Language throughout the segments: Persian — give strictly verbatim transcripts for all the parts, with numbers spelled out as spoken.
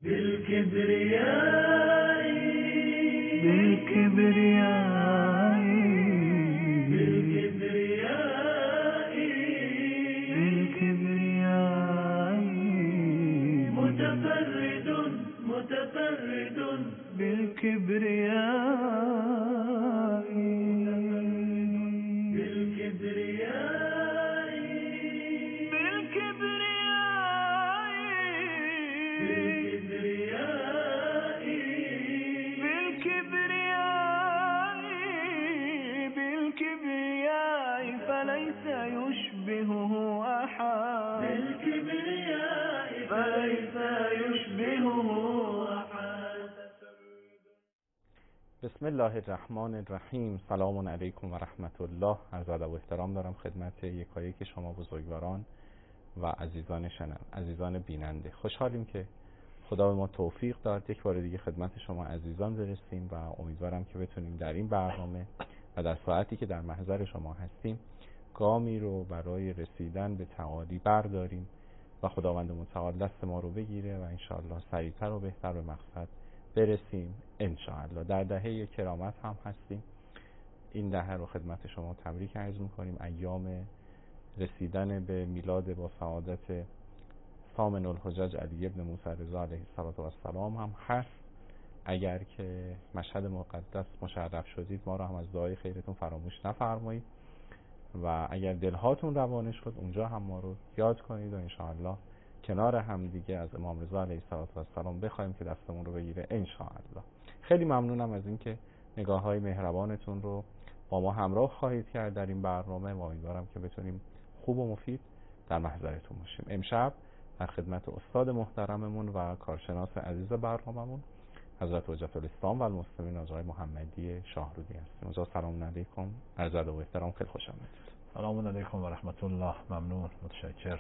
بالكبرياء بالكبرياء بالكبرياء بالكبرياء متفرد متفرد بالكبرياء بالكبرياء بالكبرياء بالكبرياء بالكبرياء فليس يشبهه أحد بالكبرياء فليس يشبهه أحد. بسم الله الرحمن الرحیم. سلام علیکم و رحمت الله. عرض ادب و احترام دارم خدمت یکایک شما بزرگواران و عزیزان شنون عزیزان بیننده. خوشحالیم که خدا به ما توفیق داد یک بار دیگه خدمت شما عزیزان برسیم و امیدوارم که بتونیم در این برنامه و در ساعتی که در محضر شما هستیم گامی رو برای رسیدن به تعالی برداریم و خداوند متعال دست ما رو بگیره و انشاءالله سریعتر و بهتر به مقصد برسیم انشاءالله. در دهه کرامت هم هستیم. این دهه رو خدمت شما تبریک عرض می‌کنیم. ایام رسیدن به میلاد با سعادت ثامن الحجج علی ابن موسی رضا علیه السلام هم هست. اگر که مشهد مقدس مشرف شدید ما رو هم از دعای خیرتون فراموش نفرمایید و اگر دلهاتون روانه شد اونجا هم ما رو یاد کنید و انشاءالله کنار هم دیگه از امام رضا علیه السلام بخوایم که دستمون رو بگیره انشاءالله. خیلی ممنونم از اینکه نگاه‌های مهربانتون رو با ما همراه خواهید کرد در این برنامه و امیدوارم که بتونیم خوب و مفید در محضرتون باشیم. امشب در خدمت استاد محترممون و کارشناس عزیز برنامه‌مون حضرت حجت الاسلام و المسلمین آقای محمدی شاهرودی هستیم. آقا سلام علیکم. عرض ادب و احترام. خیلی خوش آمدید. سلام علیکم و رحمت الله. ممنون، متشکر.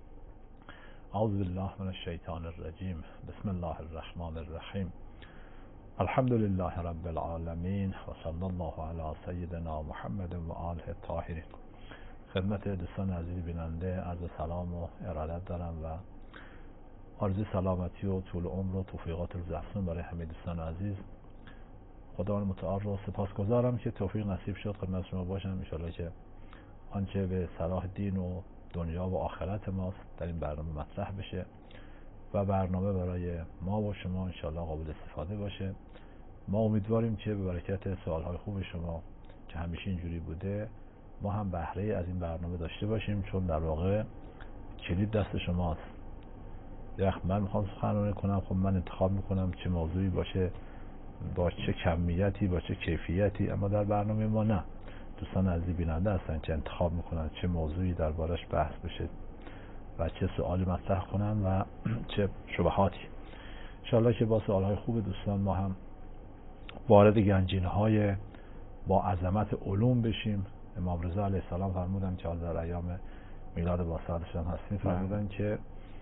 اعوذ بالله من الشیطان الرجیم. بسم الله الرحمن الرحیم. الحمد لله رب العالمین و صلی الله علی سیدنا محمد و آله الطاهرین. خدمت دوستان عزیز بیننده عرض سلام و ارادت دارم و آرزوی سلامتی و طول عمر و توفیقات روزافزون برای همه دوستان عزیز. خداوند متعال رو سپاسگزارم که توفیق نصیب شد خدمت شما باشم. ان شاءالله که آنچه به صلاح دین و دنیا و آخرت ماست در این برنامه مطرح بشه و برنامه برای ما و شما ان شاءالله قابل استفاده باشه. ما امیدواریم که به برکت سوالهای خوب شما که همیشه اینجوری بوده ما هم بهره از این برنامه داشته باشیم، چون در واقع کلید دست شماست. یخ من میخوام سخنرانی کنم، خب من انتخاب میکنم چه موضوعی باشه، با چه کمیتی، با چه کیفیتی، اما در برنامه ما نه. دوستان عزیز بیننده هستن که انتخاب میکنن چه موضوعی دربارش بحث بشه و چه سوالی مطرح کنن و چه شبهاتی. انشاءالله که با سوالهای خوب دوستان ما هم وارد گنجینه‌های با عظمت علوم بشیم. امام رضا علیه السلام فرمودن که در ایام میلاد با سعادتشان هستیم، فرمودن که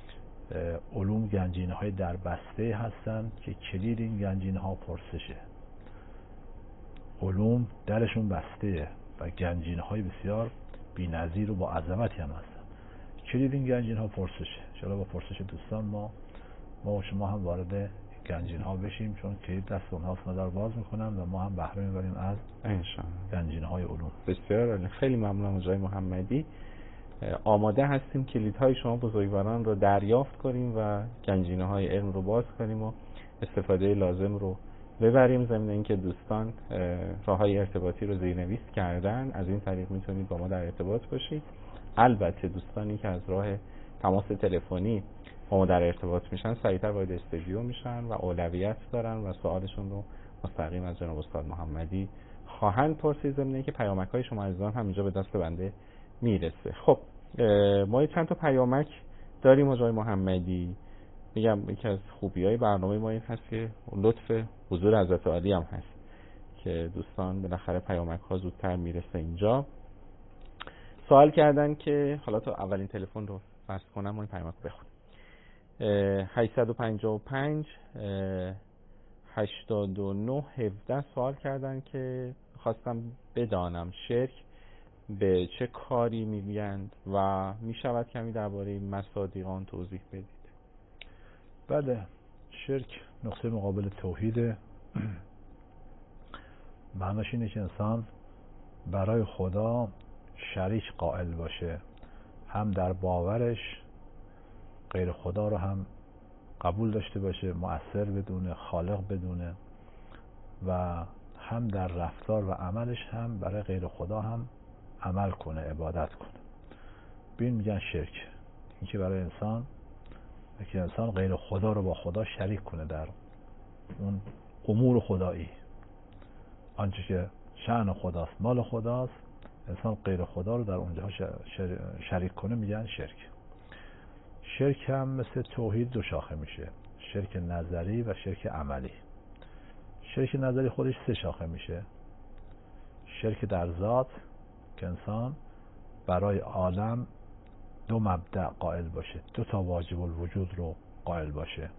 علوم گنجینه‌های در بسته هستن که کلید این گنجینه‌ها پرسشه. علوم درشون بسته و گنجینه‌های بسیار بی‌نظیر و با عظمتی هم هستن. کلید این گنجینه‌ها پرسشه. ان شاءالله با پرسش دوستان ما ما و شما هم وارد گنجینه‌ها بشیم، چون کلید دست اونهاست، مدار باز می‌کنن و ما هم بهره می‌بریم از انشاءالله گنجینه‌های علوم. بسیار عالی. خیلی ممنونم آقای محمدی. آماده هستیم کلیدهای شما بزرگواران رو دریافت کنیم و گنجینه‌های علم رو باز کنیم و استفاده لازم رو ببریم. ضمن اینکه دوستان راههای ارتباطی رو زیرنویس کردن، از این طریق میتونید با ما در ارتباط باشید. البته دوستانی که از راه تماس تلفنی با ما در ارتباط میشن سریعتر وارد استودیو میشن و اولویت دارن و سوالشون رو مستقیم از جناب استاد محمدی خواهند پرسید. ضمن اینکه پیامک‌های شما عزیزان هم اینجا به دست بنده میرسه. خب ما چند تا پیامک داریم آقای محمدی. میگم یکی از خوبی‌های برنامه ما این هست که لطف حضور حضرت عالی هم هست که دوستان بالاخره پیامک‌ها زودتر میرسه اینجا. سوال کردن که حالا تا اولین تلفن رو فرض کنم ما این پیامک رو بخونیم. هشت پنج پنج هشتاد و نه هفده سوال کردن که خواستم بدانم شرک به چه کاری میگند و میشود کمی درباره مصادیقان توضیح بدید؟ بله، شرک نقطه مقابل توحیده. معناش اینه که انسان برای خدا شریک قائل باشه، هم در باورش غیر خدا رو هم قبول داشته باشه، مؤثر بدونه، خالق بدونه، و هم در رفتار و عملش هم برای غیر خدا هم عمل کنه، عبادت کنه. بین میگن شرک. این که برای انسان که انسان غیر خدا رو با خدا شریک کنه در اون امور خدایی، آنچه که شأن خداست، مال خداست، انسان غیر خدا رو در اونجا شریک کنه میگن شرک. شرک هم مثل توحید دو شاخه میشه، شرک نظری و شرک عملی. شرک نظری خودش سه شاخه میشه. شرک در ذات که انسان برای عالم دو مبدأ قائل باشه، دو تا واجب الوجود رو قائل باشه،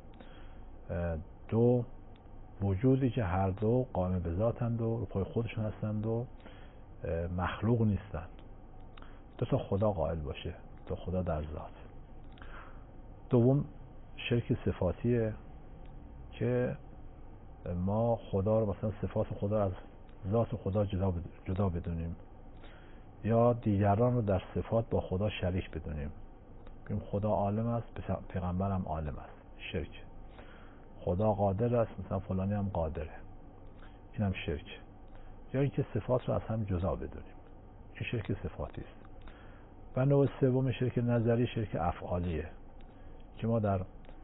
دو وجودی که هر دو قائم به ذاتند و پای خودشون هستند و مخلوق نیستند. دو تا خدا قائل باشه، دو خدا در ذات. دوم شرک صفاتیه که ما خدا رو مثلا صفات خدا از ذات خدا جدا جدا بدونیم، یا دیگران رو در صفات با خدا شریک بدونیم. بگیم خدا عالم است، پیغمبر هم عالم است، شرک. خدا قادر است، مثلا فلانی هم قادره، این هم شرک. یا اینکه صفات رو از هم جدا بدونیم، این شرک صفاتی است. و نوع سوم شرک نظری شرک افعالیه که ما در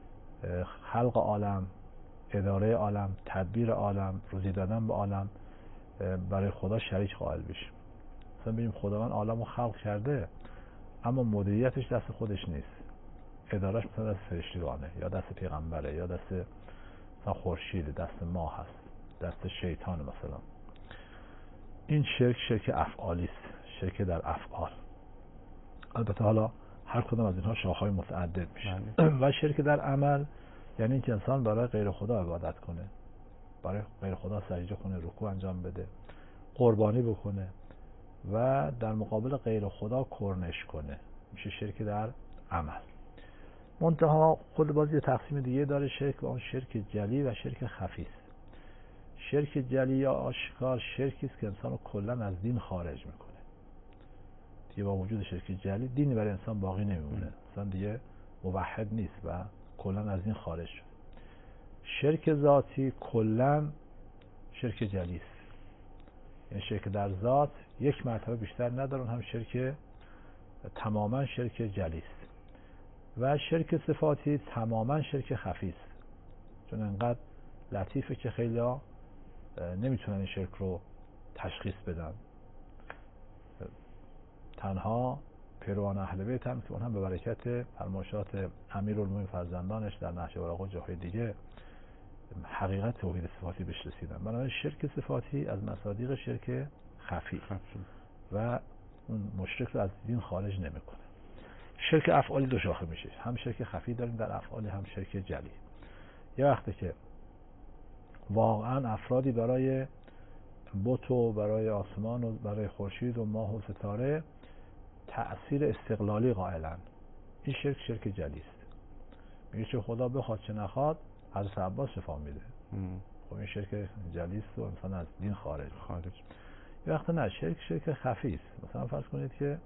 خلق عالم، اداره عالم، تدبیر عالم، روزی دادن به عالم برای خدا شریک قائل بشیم. مثلا ببینیم خداوند عالم رو خلق کرده اما مدیریتش دست خودش نیست، ادارهش مثلا دست فرشتگانه یا دست پیغمبره یا دست مثلا خورشید، دست ماه هست، دست شیطان مثلا. این شرک شرک افعالی است، شرک در افعال. البته حالا هر کدام از اینها شاخه‌های متعدد میشه. و شرک در عمل یعنی اینکه انسان برای غیر خدا عبادت کنه، برای غیر خدا سجده کنه، رکوع انجام بده، قربانی بکنه و در مقابل غیر خدا کرنش کنه، میشه شرک در عمل. منتها خود باز یه تقسیم دیگه داره شرک، و اون شرک جلی و شرک خفی است. شرک جلی یا آشکار شرکی است که انسان رو کلا از دین خارج میکنه. دیگه با وجود شرک جلی دینی برای انسان باقی نمیمونه، انسان دیگه موحد نیست و کلا از دین خارج شد. شرک ذاتی کلا شرک جلی است، یعنی شرک در ذات یک مرتبه بیشتر ندارن، هم شرک تماما شرک جلی است. و شرک صفاتی تماما شرک خفی است، چون انقدر لطیفه که خیلی ها نمیتونن این شرک رو تشخیص بدن. تنها پیروان اهل بیت هم که اون هم به برکت فرمایشات امیرالمومنین فرزندانش در نهج البلاغه و جاهای دیگه حقیقت توحید صفاتی بهش رسیدن. بنابراین شرک صفاتی از مصادیق شرک خفی و اون مشرک رو از دین خارج نمیکنه. شرک افعالی دو شاخه میشه، هم شرک خفی داریم در افعال، هم شرک جلی. یه وقتی که واقعا افرادی برای بت و برای آسمان و برای خورشید و ماه و ستاره تأثیر استقلالی قائلن، این شرک شرک جلی است. میگه چه خدا بخواد چه نخواد حضرت عباس شفا میده. خب این شرک جلی است و انسان از دین خارج خارج. یه وقت نه، شرک شرک خفی است. مثلا فرض کنید که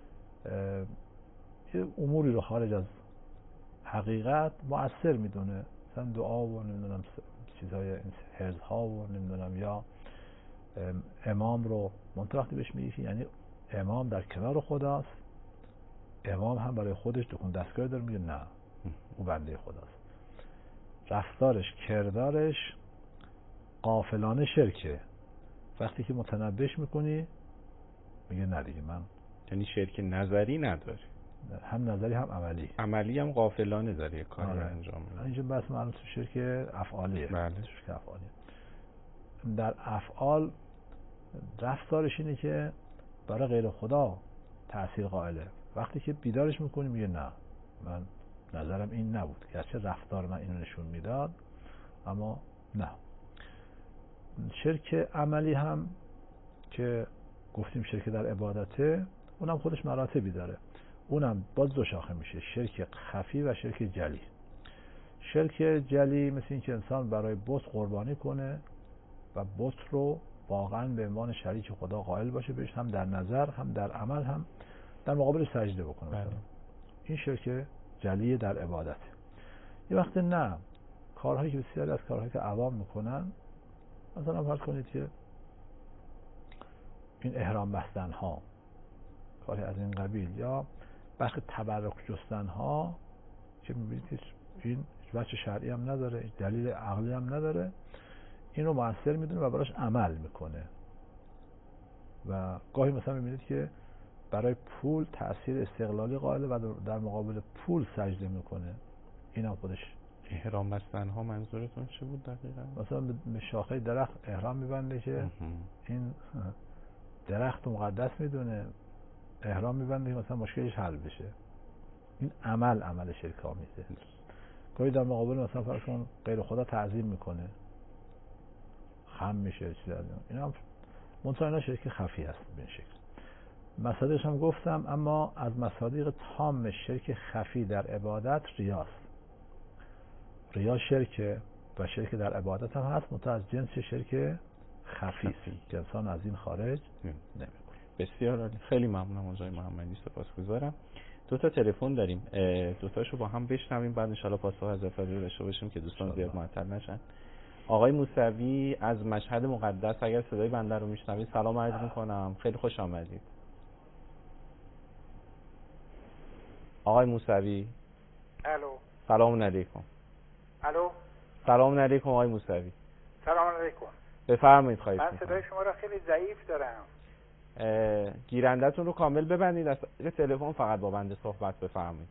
یه اموری رو خارج از حقیقت مؤثر میدونه، مثلا دعا و نمیدونم چیزهای حرز ها و نمیدونم، یا امام رو منطقه وقتی بهش میگه یعنی امام در کنار خداست، امام هم برای خودش دکون دستگاه داره، میگه نه او بنده خداست. رفتارش، کردارش غافلانه شرکه. وقتی که متنبهش میکنی میگه نه دیگه من، یعنی شرک نظری نداره، هم نظری هم عملی. عملی هم غافلانه داره یه کاری آره. انجام میده. اینجا بس معلوم تو شرک افعالیه. بله. شرک افعالیه. در افعال رفتارش اینه که برای غیر خدا تأثیر قائله. وقتی که بیدارش میکنی میگه نه من نظرم این نبود، گرچه رفتار من اینو نشون میداد اما نه. شرک عملی هم که گفتیم شرک در عبادته، اونم خودش مراتبی داره، اونم باز دو شاخه میشه، شرک خفی و شرک جلی. شرک جلی مثل این که انسان برای بت قربانی کنه و بت رو واقعا به عنوان شریک خدا قائل باشه بهش، هم در نظر هم در عمل هم در مقابل سجده بکنه. مثلا این شرک جلی در عبادت. یه وقت نه، کارهایی که بسیاری از کارهایی که عوام میکنن، مثلا فرض کنید که این احرام بستن ها، کاری از این قبیل، یا بخش تبرک جستن ها که میبینید که این وجه شرعی هم نداره، دلیل عقلی هم نداره، این رو مؤثر میدونه و براش عمل میکنه. و گاهی مثلا میبینید که برای پول تأثیر استقلالی قائله و در مقابل پول سجده میکنه. این هم خودش احرام بستن ها منظورتون چه بود دقیقاً؟ مثلا به شاخه درخت احرام میبنده که این درخت مقدس میدونه، احرام میبنده که مثلا مشکلش حل بشه. این عمل عمل شرک آمیزه. گاهی در مقابل مثلا فرض کن غیر خدا تعظیم میکنه، خم میشه چیزی از این هم منطقه اینا شرک خفی هست به این شکل. مصادیقش هم گفتم، اما از مصادیق تام شرک خفی در عبادت ریاست. ریا شرک و شرک در عبادت هم هست، منطقه از جنس شرک خفی است که انسان از این خارج نمیکنه. بسیار عالی، خیلی ممنونم آقای محمدی، سپاسگزارم. دو تا تلفن داریم، دو تاشو با هم بشنویم، بعد ان شاءالله پاسخ از افرادی داشته باشیم که دوستان زیاد معطل نشن. آقای موسوی از مشهد مقدس، اگر صدای بنده رو میشنوید سلام عرض میکنم، خیلی خوش آمدید. آقای موسوی. الو. سلام علیکم. الو. سلام علیکم آقای موسوی. سلام علیکم. بفرمایید. خواهش من میکنم. صدای شما را خیلی ضعیف دارم. گیرنده‌تون رو کامل ببندید، از تلفن فقط با بنده صحبت بفرمایید.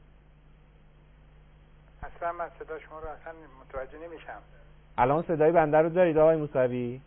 اصلا من صدای شما رو اصلا متوجه نمیشم. الان صدای بنده رو دارید آقای موسوی؟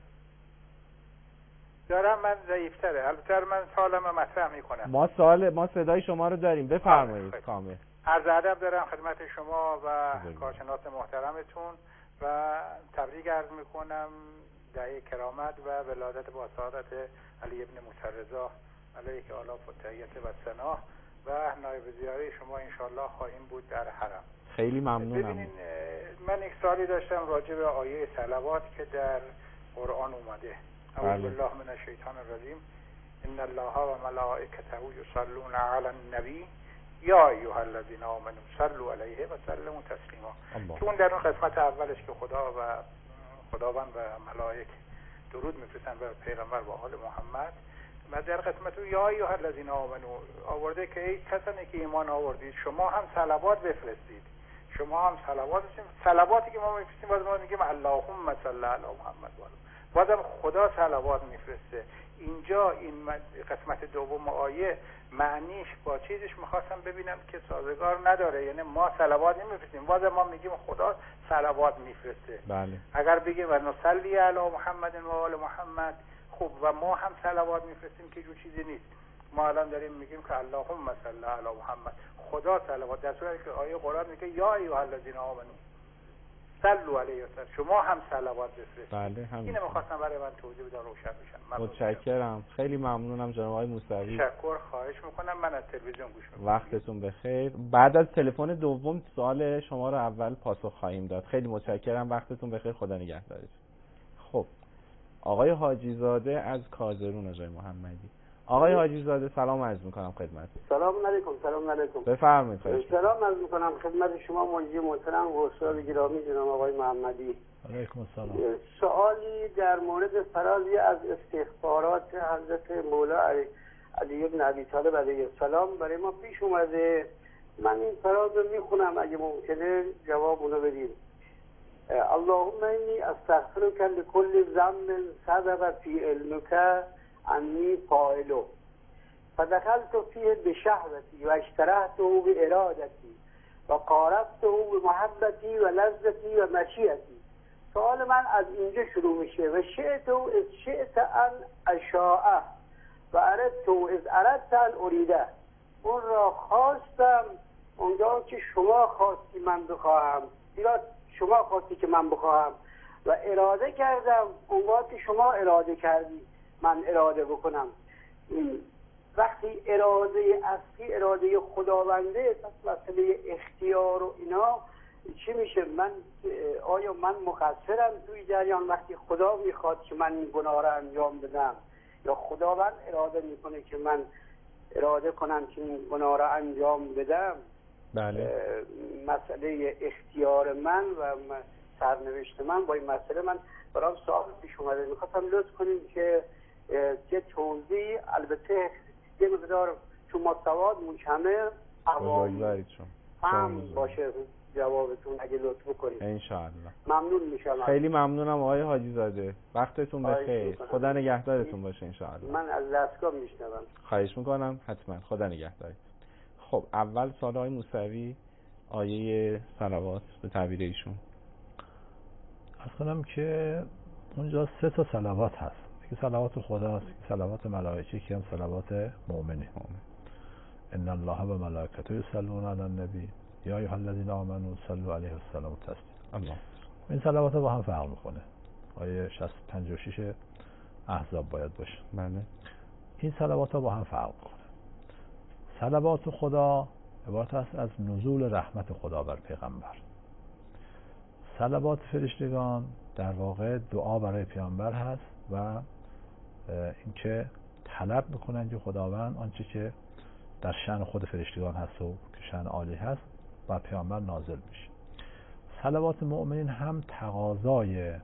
دارم، من ضعیف‌تره. البته من سوالم مطرح میکنم. ما سوال ما صدای شما رو داریم، بفرمایید کامل. عرض ادب دارم خدمت شما و کارشناس محترمتون و تبریک عرض میکنم دعای کرامت و ولادت با سعادت علی ابن موسی رضا علیه که آلاف و تحیت و ثنا و نایب زیاره شما انشالله خواهیم بود در حرم. خیلی ممنونم. ببینین من یک سوالی داشتم راجع به آیه صلوات که در قرآن اومده. اعوذ بالله من الشیطان الرجیم. ان الله و ملائکته یصلون علی النبی یا ایها الذین آمنوا صلوا علیه و سلموا تسلیما. چون در اون قسمت اولش که خدا و خداوند و ملائک درود میفرستن بر پیغمبر و آل محمد، و در قسمت یا ایها الذین آمنوا آورده که ای کسانی که ایمان آوردید شما هم صلوات بفرستید. شما هم صلوات بفرستید. صلواتی که ما میفرستیم باز ما میگیم اللهم صل علی محمد، بازم خدا صلوات میفرسته. اینجا این قسمت دوم آیه معنیش با چیزش میخواستم ببینم که سازگار نداره، یعنی ما صلوات نمیفرستیم، بازم ما میگیم خدا صلوات میفرسته. بله. اگر بگیم و نصلی علی محمد و آل محمد، خب و ما هم صلوات میفرستیم که جو چیزی نیست. ما الان داریم میگیم که اللهم صل علی محمد، خدا صلوات، در صورتی که آیه قرآن میگه یا ایها الذین آمنوا صلوا علیه و سلم، شما هم صلوات بفرستید. بله همین. اینو می‌خواستم برای من توضیح بدم روشن بشن. متشکرم، خیلی ممنونم جناب آقای موسوی. تشکر، خواهش میکنم. من از تلویزیون گوش میکنم. وقتتون بخیر. بعد از تلفن دوم سوال شما رو اول پاسخ خواهیم داد. خیلی متشکرم، وقتتون بخیر، خدا نگهدارتون. خب آقای حاجی زاده از کازرون، آقای محمدی. آقای حاجی زاده سلام عرض میکنم خدمت. سلام علیکم. سلام علیکم. بفرمایید. سلام عرض میکنم خدمت شما مجری محترم و استاد گرامی جناب آقای محمدی. علیکم السلام. سوالی در مورد فرازی از استخبارات حضرت مولا علی, علی ابن ابی طالب علیه السلام برای ما پیش اومده. من این فراز رو میخونم اگه ممکنه جواب اونو بدید. اللهم انی استغفرک لکل ذنب صدق فی علمک انی فاعله فدخلت فیه بشهوتی و اشترحته بارادتی و قاربته بمحبتی و لذتی و مشیتی. سوال من از اینجا شروع میشه. و شئت از شئت ان اشاءه و اردت از اردت ان اریده. اون را خواستم اونجا که شما خواستی من بخواهم، ایراد شما خواستی که من بخواهم، و اراده کردم اونجا که شما اراده کردی من اراده بکنم. این وقتی اراده اصلی اراده خداونده، پس مسئله اختیار و اینا چی میشه؟ من آیا من مقصرم توی جریان وقتی خدا میخواد که من این گناه رو انجام بدم، یا خداوند اراده میکنه که من اراده کنم که این گناه رو انجام بدم؟ بله. مسئله اختیار من و سرنوشت من با این مسئله من برام سوال پیش اومده. میخواستم لطف کنیم که یه توضیح، البته یه مقدار تو ما سواد مکمل عوام هم باشه جوابتون اگه لطف بکنید انشاءالله. ممنون میشم. خیلی ممنونم آقای حاجی زاده، وقتتون بخیر، خدا نگهدارتون باشه انشاءالله. من از دستگاه میشنوم. خواهش میکنم، حتما، خدا نگهدارت. خب اول سوال های موسوی، آیه صلوات به تعبیر ایشون. از کنم که اونجا سه تا صلوات هست، یکی صلوات خداست، یکی صلوات ملائکه، یکی هم صلوات مؤمنین. ان الله و ملائکته یصلون علی النبی یا ایها الذین آمنوا صلوا علیه و سلموا تسلیما. الله. این صلوات با هم فرق میکنه. آیه شصت پنجاه و شش احزاب باید باشه. بله. این صلوات با هم فرق میکنه. صلوات خدا عبارت است از نزول رحمت خدا بر پیغمبر. صلوات فرشتگان در واقع دعا برای پیامبر هست و اینکه طلب میکنن که خداوند آنچه که در شأن خود فرشتگان هست و که شأن عالی هست بر پیامبر نازل میشه. صلوات مؤمنین هم تقاضای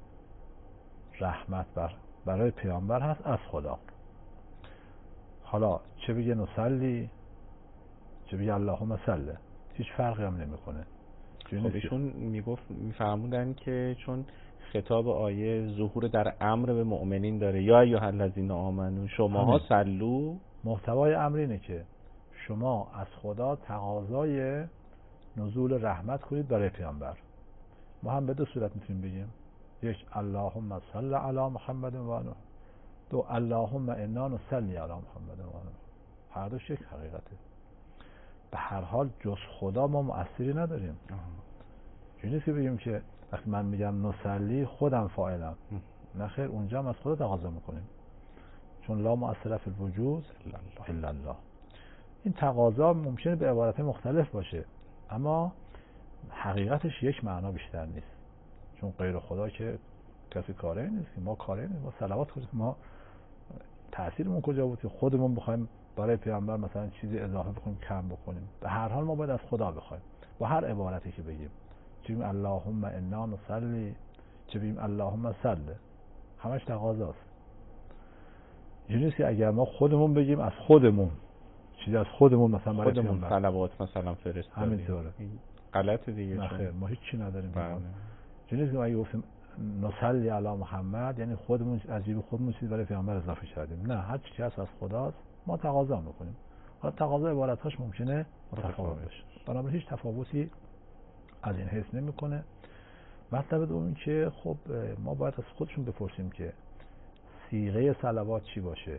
رحمت بر برای پیامبر هست از خدا. حالا چه بگه نصلی چه بگه اللهم صل، هیچ فرقی هم نمیکنه. خب ایشون میگفت میفرمودن که چون خطاب آیه ظهور در امر به مؤمنین داره، یا ایها الذین آمنو شماها صلو، محتوای امر اینه که شما از خدا تقاضای نزول رحمت کنید برای پیامبر. ما هم به دو صورت میتونیم بگیم، یک اللهم صل علی محمد و آله، دو اللهم انا نصلی علی محمد و آله. هر دوش یک حقیقته. به هر حال جز خدا ما مؤثری نداریم. چون نیست که بگیم که وقتی من میگم نصلی خودم فاعلم، نه خیر، اونجا هم از خدا تقاضا میکنیم، چون لا مؤثر فی الوجود الا الله. این تقاضا ممکنه به عبارت مختلف باشه اما حقیقتش یک معنا بیشتر نیست، چون غیر خدا که کسی کاره نیست، ما کاره نیست، ما صلوات کنیم. ما تأثیرمون کجا بود که خودمون بخوایم برای پیامبر مثلا چیزی اضافه بکنیم کم بکنیم؟ به هر حال ما باید از خدا بخوایم با هر عبارتی که بگیم، چه بگیم اللهم انا نصلی، چه بگیم اللهم صل، همش تقاضاست. یعنی که اگر ما خودمون بگیم از خودمون چیزی از خودمون مثلا برای خودمون پیامبر صلوات مثلا فرستادیم، همینطوره، غلط دیگه. نه خیر، ما هیچ چی نداریم. بله. یعنی که اگه گفتیم نصلی علی محمد یعنی خودمون از جیب خودمون چیزی برای پیامبر اضافه کردیم. نه، هر چیزی هست از خداست، ما تقاضا میکنیم. حالا تقاضا عبارتاش ممکنه متفاوت باشه، بنابراین هیچ تفاوتی از این حیث نمیکنه. مطلب دوم که خب ما باید از خودشون بپرسیم که صیغه صلوات چی باشه.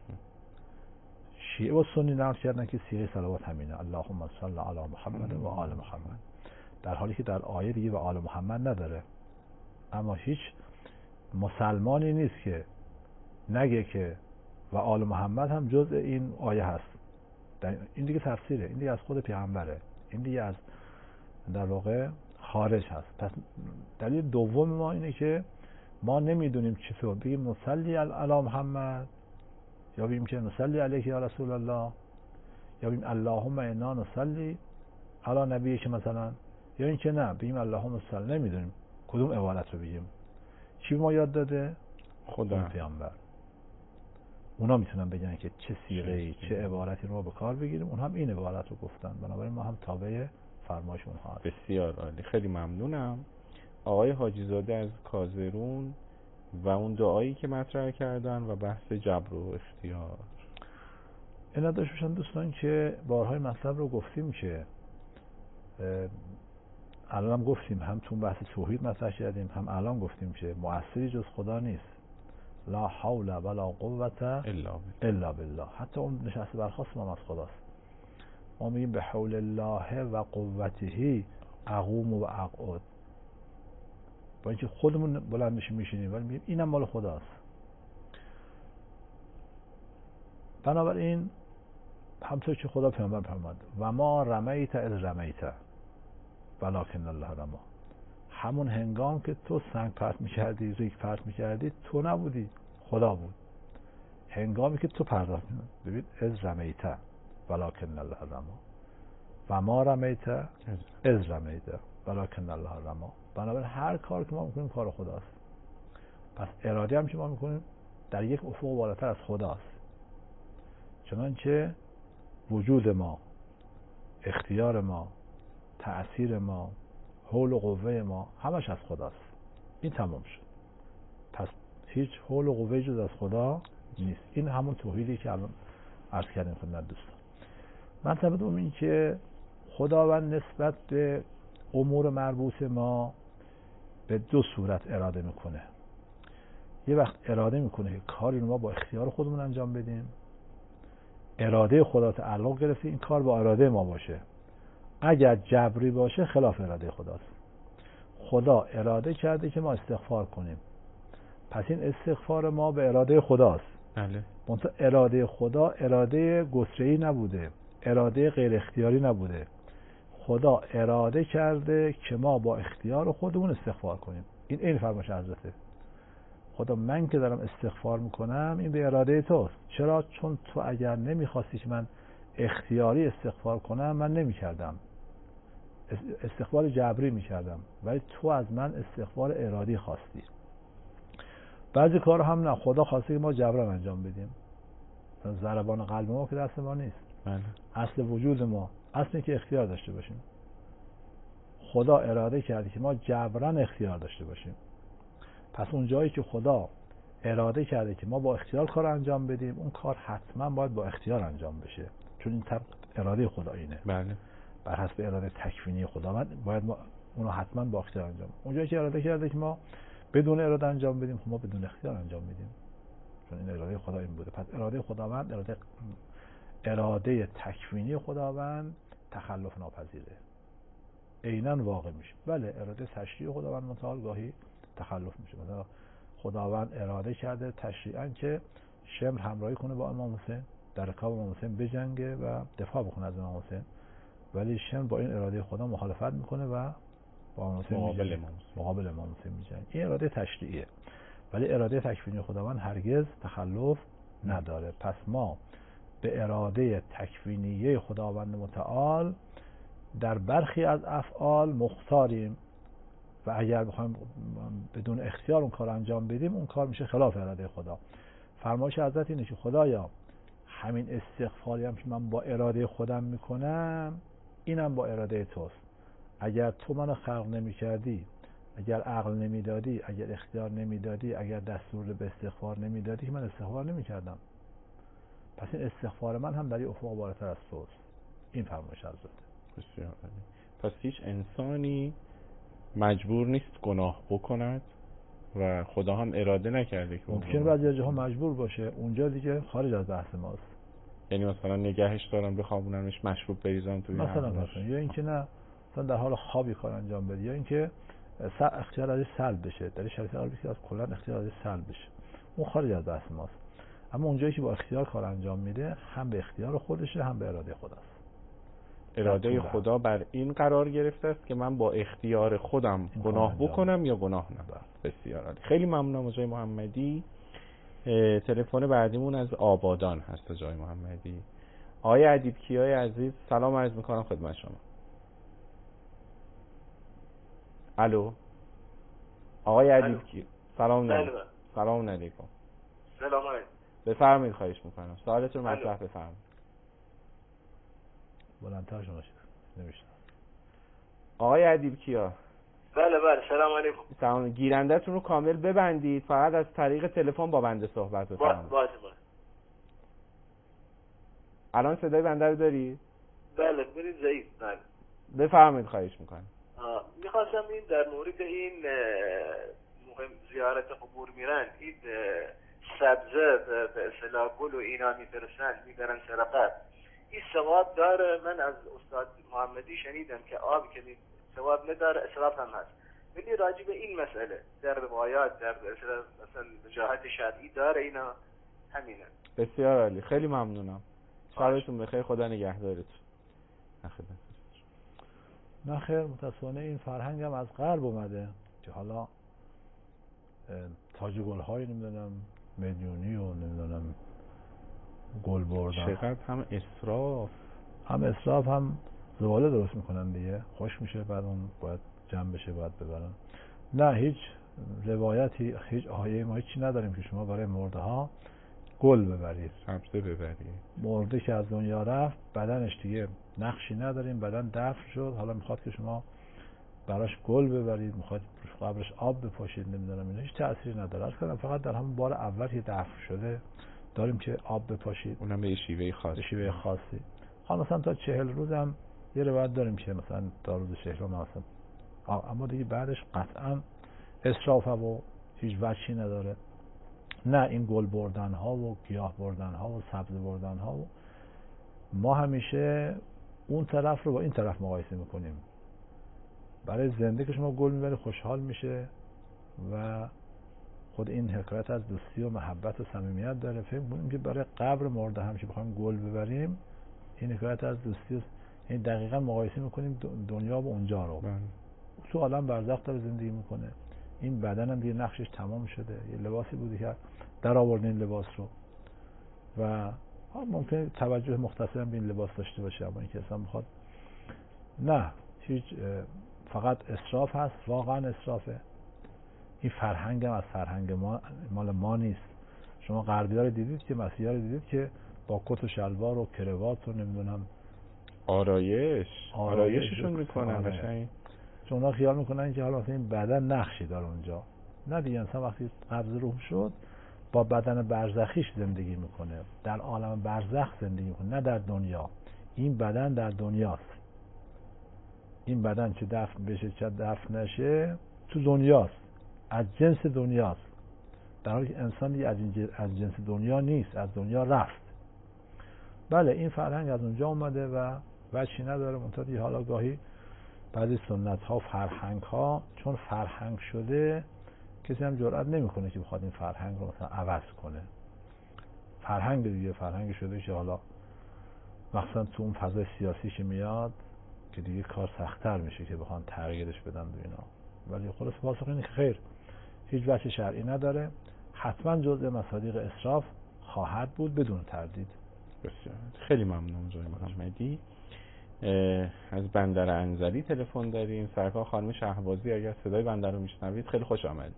شیعه و سنی نقل کردن که صیغه صلوات همینه، اللهم صل علی محمد و آل محمد، در حالی که در آیه دیگه به آل محمد نداره. اما هیچ مسلمانی نیست که نگه که و آل محمد هم جزء این آیه هست. این دیگه تفسیره، این دیگه از خود پیغمبره، این دیگه از در واقع خارج هست. پس دلیل دوم ما اینه که ما نمیدونیم چطور بگیم نصلی علی محمد، یا بگیم که نصلی علیک یا رسول الله، یا بگیم اللهم انا نصلی علی نبی که مثلا، یا این که نه بگیم اللهم صل. نمیدونیم کدوم عبارت رو بگیم. چی ما یاد داده؟ خدا پیامبر. اونا میتونن بگن که چه صیغه‌ای چه عبارتی رو به کار بگیریم، اون هم این عبارت رو گفتن، بنابراین ما هم تابع فرمایش اونها هستیم. بسیار عالی، خیلی ممنونم. آقای حاجی زاده از کازرون و اون دعایی که مطرح کردن و بحث جبر و اختیار. اینا داشت باشن دوستان که بارهای مطلب رو گفتیم که الان هم گفتیم، هم تو بحث توحید مطرح کردیم، هم الان گفتیم که مؤثری جز خدا نیست. لا حول ولا قوة الا بالله. حتی اون نشسته برخاست ما از خداست. ما میگیم به حول الله و قوته اقوم و اقعد، با اینکه خودمون بلند میشیم میشینیم ولی میگیم اینم مال خداست. بنابراین همطور که خدا پیامبر فرمود و ما رمیت اذ رمیت، ولکن الله رما. همون هنگام که تو سنگ پرت میکردی، ریگ پرت میکردی، تو نبودی، خدا بود. هنگامی که تو پرداخت، ببین از رمیته ولکن الله رما و ما رمیته از رمیته ولکن الله رما. بنابراین هر کار که ما میکنیم کار خداست. پس اراده هم که ما میکنیم در یک افق بالاتر از خداست. چنانچه وجود ما، اختیار ما، تأثیر ما، حول و قوه ما همش از خداست. این تمام شد. پس هیچ حول و قوه جز از خدا نیست. این همون توحیدی که الان عرض کردیم خدمت دوستان. مطلب دوم این که خداوند نسبت به امور مربوط ما به دو صورت اراده میکنه. یه وقت اراده میکنه که کاری رو ما با اختیار خودمون انجام بدیم، اراده خدا تعلق گرفته این کار با اراده ما باشه. اگر جبری باشه خلاف اراده خداست. خدا اراده کرده که ما استغفار کنیم، پس این استغفار ما به اراده خداست. بله. منتها اراده خدا اراده گستره‌ای نبوده، اراده غیر اختیاری نبوده. خدا اراده کرده که ما با اختیار خودمون استغفار کنیم. این این فرمایش حضرته. خدا من که دارم استغفار میکنم این به اراده توست. چرا؟ چون تو اگر نمیخواستی که من اختیاری استغفار کنم من نمیکردم، استغفار جبری میکردم، ولی تو از من استغفار ارادی خواستی. بعضی کار هم نه، خدا خواسته که ما جبران انجام بدیم. ضربان قلب ما که دست ما نیست. بله. اصل وجود ما اصلی که اختیار داشته باشیم. خدا اراده کرده که ما جبران اختیار داشته باشیم. پس اون جایی که خدا اراده کرده که ما با اختیار کار انجام بدیم، اون کار حتما باید با اختیار انجام بشه، چون این طبق اراده خدا اینه. بله. بر حسب اراده تکوینی خداوند باید ما اونو حتما با اختیار انجام. اون جایی که اراده کرده که ما بدون اراده انجام بدیم، ما بدون اختیار انجام میدیم، چون این اراده خدا این بوده. پس اراده خداوند اراده اراده تکوینی خداوند تخلف ناپذیره، عیناً واقع میشه. بله اراده تشریعی خداوند متعال گاهی تخلف میشه. مثلا خداوند اراده کرده تشریعاً که شمر همراهی کنه با امام حسین، در رکاب امام حسین بجنگه و دفاع بکنه از امام حسین، ولی شمر با این اراده خدا مخالفت میکنه و با امام حسین مقابل امام مقابل امام حسین میجنگه. این اراده تشریعیه، ولی اراده تکوینی خداوند هرگز تخلف نداره. پس ما به اراده تکوینیه خداوند متعال در برخی از افعال مختاریم و اگر بخوایم بدون اختیار اون کار انجام بدیم اون کار میشه خلاف اراده خدا. فرمایش حضرت اینه که خدایا همین استغفاری هم که من با اراده خودم میکنم اینم با اراده توست. اگر تو منو خلق نمی کردی، اگر عقل نمی دادی، اگر اختیار نمی دادی، اگر دستور به استغفار نمی دادی که من استغفار نمی کردم. پس این استغفار من هم در این افق بالاتر از توست. این فرمایش حضرت. بسیار عالی. پس هیچ انسانی مجبور نیست گناه بکند و خدا هم اراده نکرده که ممکن بعضی جاها مجبور باشه، اونجا دیگه خارج از بحث ماست. یعنی مثلا نگهش دارم بخوابونمش، مشروب بریزم توی مثلا مثلا یا اینکه نه مثلا در حال خوابی کار انجام بده، یا اینکه اختیار ازش سلب بشه. در شریعت عربی که از کلا اختیار ازش سلب بشه، اون خارج از بحث ماست. اما اونجایی که با اختیار کار انجام میده هم به اختیار خودشه هم به اراده خداست. اراده خدا بر این قرار گرفته است که من با اختیار خودم گناه بکنم یا گناه نکنم. بسیار عالی. خیلی ممنونم آقای محمدی. تلفن بعدیمون از آبادان هست آقای محمدی. آقای ادیبکیای عزیز سلام عرض میکنم خدمت شما. الو آقای ادیبکی سلام علیکم. سلام علیکم. سلام علیکم. بفرمایید خواهش میکنم. سوالتون مطرح بفرمایید. بلندتر شما شد نمیشنم. آقای ادیبکیا. بله بله سلام علیکم. سلام. گیرنده‌تون رو کامل ببندید، فقط از طریق تلفن با بنده صحبت بفرمایید. باشه باشه. الان صدای بنده رو دارید؟ بله برید ضعیف. بله بفرمایید خواهش میکنم. میخواستم این در مورد این مهم زیارت قبور میرن، این سبزه به اصطلاح گل و اینا میفرستن میبرن سرقت، این ثواب داره؟ من از استاد محمدی شنیدم که آب که ثواب نداره، اسراف هم هست. ولی راجع به این مسئله در روایات در مثلا وجاهت شرعی داره اینا؟ همینه. بسیار عالی. خیلی ممنونم. شبتون بخیر. خدا نگهدارتون. نه خیر، متاسفانه این فرهنگ هم از غرب اومده که حالا تاج گل‌های نمیدونم میلیونی و نمیدونم گل بردن، چقدر هم اسراف هم اسراف هم زباله درست میکنن دیگه، خوش میشه بعد اون باید جمع بشه باید ببرن. نه، هیچ روایتی، هیچ آیه ما هیچی نداریم که شما برای مرده ها گل ببرید، سبزه ببرید. مرده که از دنیا رفت بدنش دیگه نقشی نداریم، بدن دفن شد، حالا میخواد که شما براش گل ببرید، میخواد قبرش آب بپاشید، نمیدونم اینا هیچ تأثیری نداره. از کنم فقط در همون بار اول که دفن شده داریم که آب بپاشید، اونم به شیوه خاص، به شیوه خاصی. حالا مثلا تا چهل روز هم یه روایت داریم که مثلا تا روز شهرم مثلا، اما دیگه بعدش قطعا اسرافه و هیچ وجهی نداره. نه این گل بردن ها و گیاه بردن ها و سبز بردن ها و ما همیشه اون طرف رو با این طرف مقایسه میکنیم. برای زنده که شما گل میبری خوشحال میشه و خود این حکایت از دوستی و محبت و صمیمیت داره. فکر می‌کنیم که برای قبر مرده هم که بخوایم گل ببریم این حکایت از دوستی و این دقیقاً مقایسه میکنیم دنیا و اونجا رو. من. تو عالم برزخ داره زندگی میکنه، این بدن هم دیگه نقشش تمام شده، یه لباسی بوده که در آورده این لباس رو و ممکنه توجه مختصر هم به این لباس داشته باشه، اما اینکه اصلا میخواد نه، هیچ، فقط اسراف هست، واقعا اسرافه. این فرهنگ هم از فرهنگ ما، مال ما نیست. شما غربی‌ها رو دیدید که مسیحی‌ها رو دیدید که با کت و شلوار و کراوات و نمیدونم آرایش آرایششون میکنن قشنگ، چون اونا خیال میکنن که حالا مثلا این بدن نقشی داره اونجا. نه دیگه، انسان وقتی قبض روح شد با بدن برزخیش زندگی میکنه، در عالم برزخ زندگی میکنه، نه در دنیا. این بدن در دنیاست، این بدن چه دفن بشه چه دفن نشه تو دنیاست، از جنس دنیاست، در حالی که انسان دیگه از جنس دنیا نیست، از دنیا رفت. بله این فرهنگ از اونجا اومده و وجهی نداره. منتها حالا گاهی بعضی سنت ها و فرهنگ ها چون فرهنگ شده کسی هم جرئت نمیکنه که بخواد این فرهنگ رو مثلا عوض کنه. فرهنگ دیگه فرهنگ شده که حالا مثلا تو اون فضای سیاسی که میاد که دیگه کار سخت‌تر میشه که بخوان تغییرش بدن و اینا. ولی خلاص پاسخ اینه که خیر، هیچ وجه شرعی نداره، حتما جزء مصادیق اسراف خواهد بود بدون تردید. بسیار خیلی ممنون جناب محمدی. از بندر انزلی تلفن داریم. سرکار خانم شهبازی، اگر صدای بنده رو میشنوید خیلی خوش آمدید.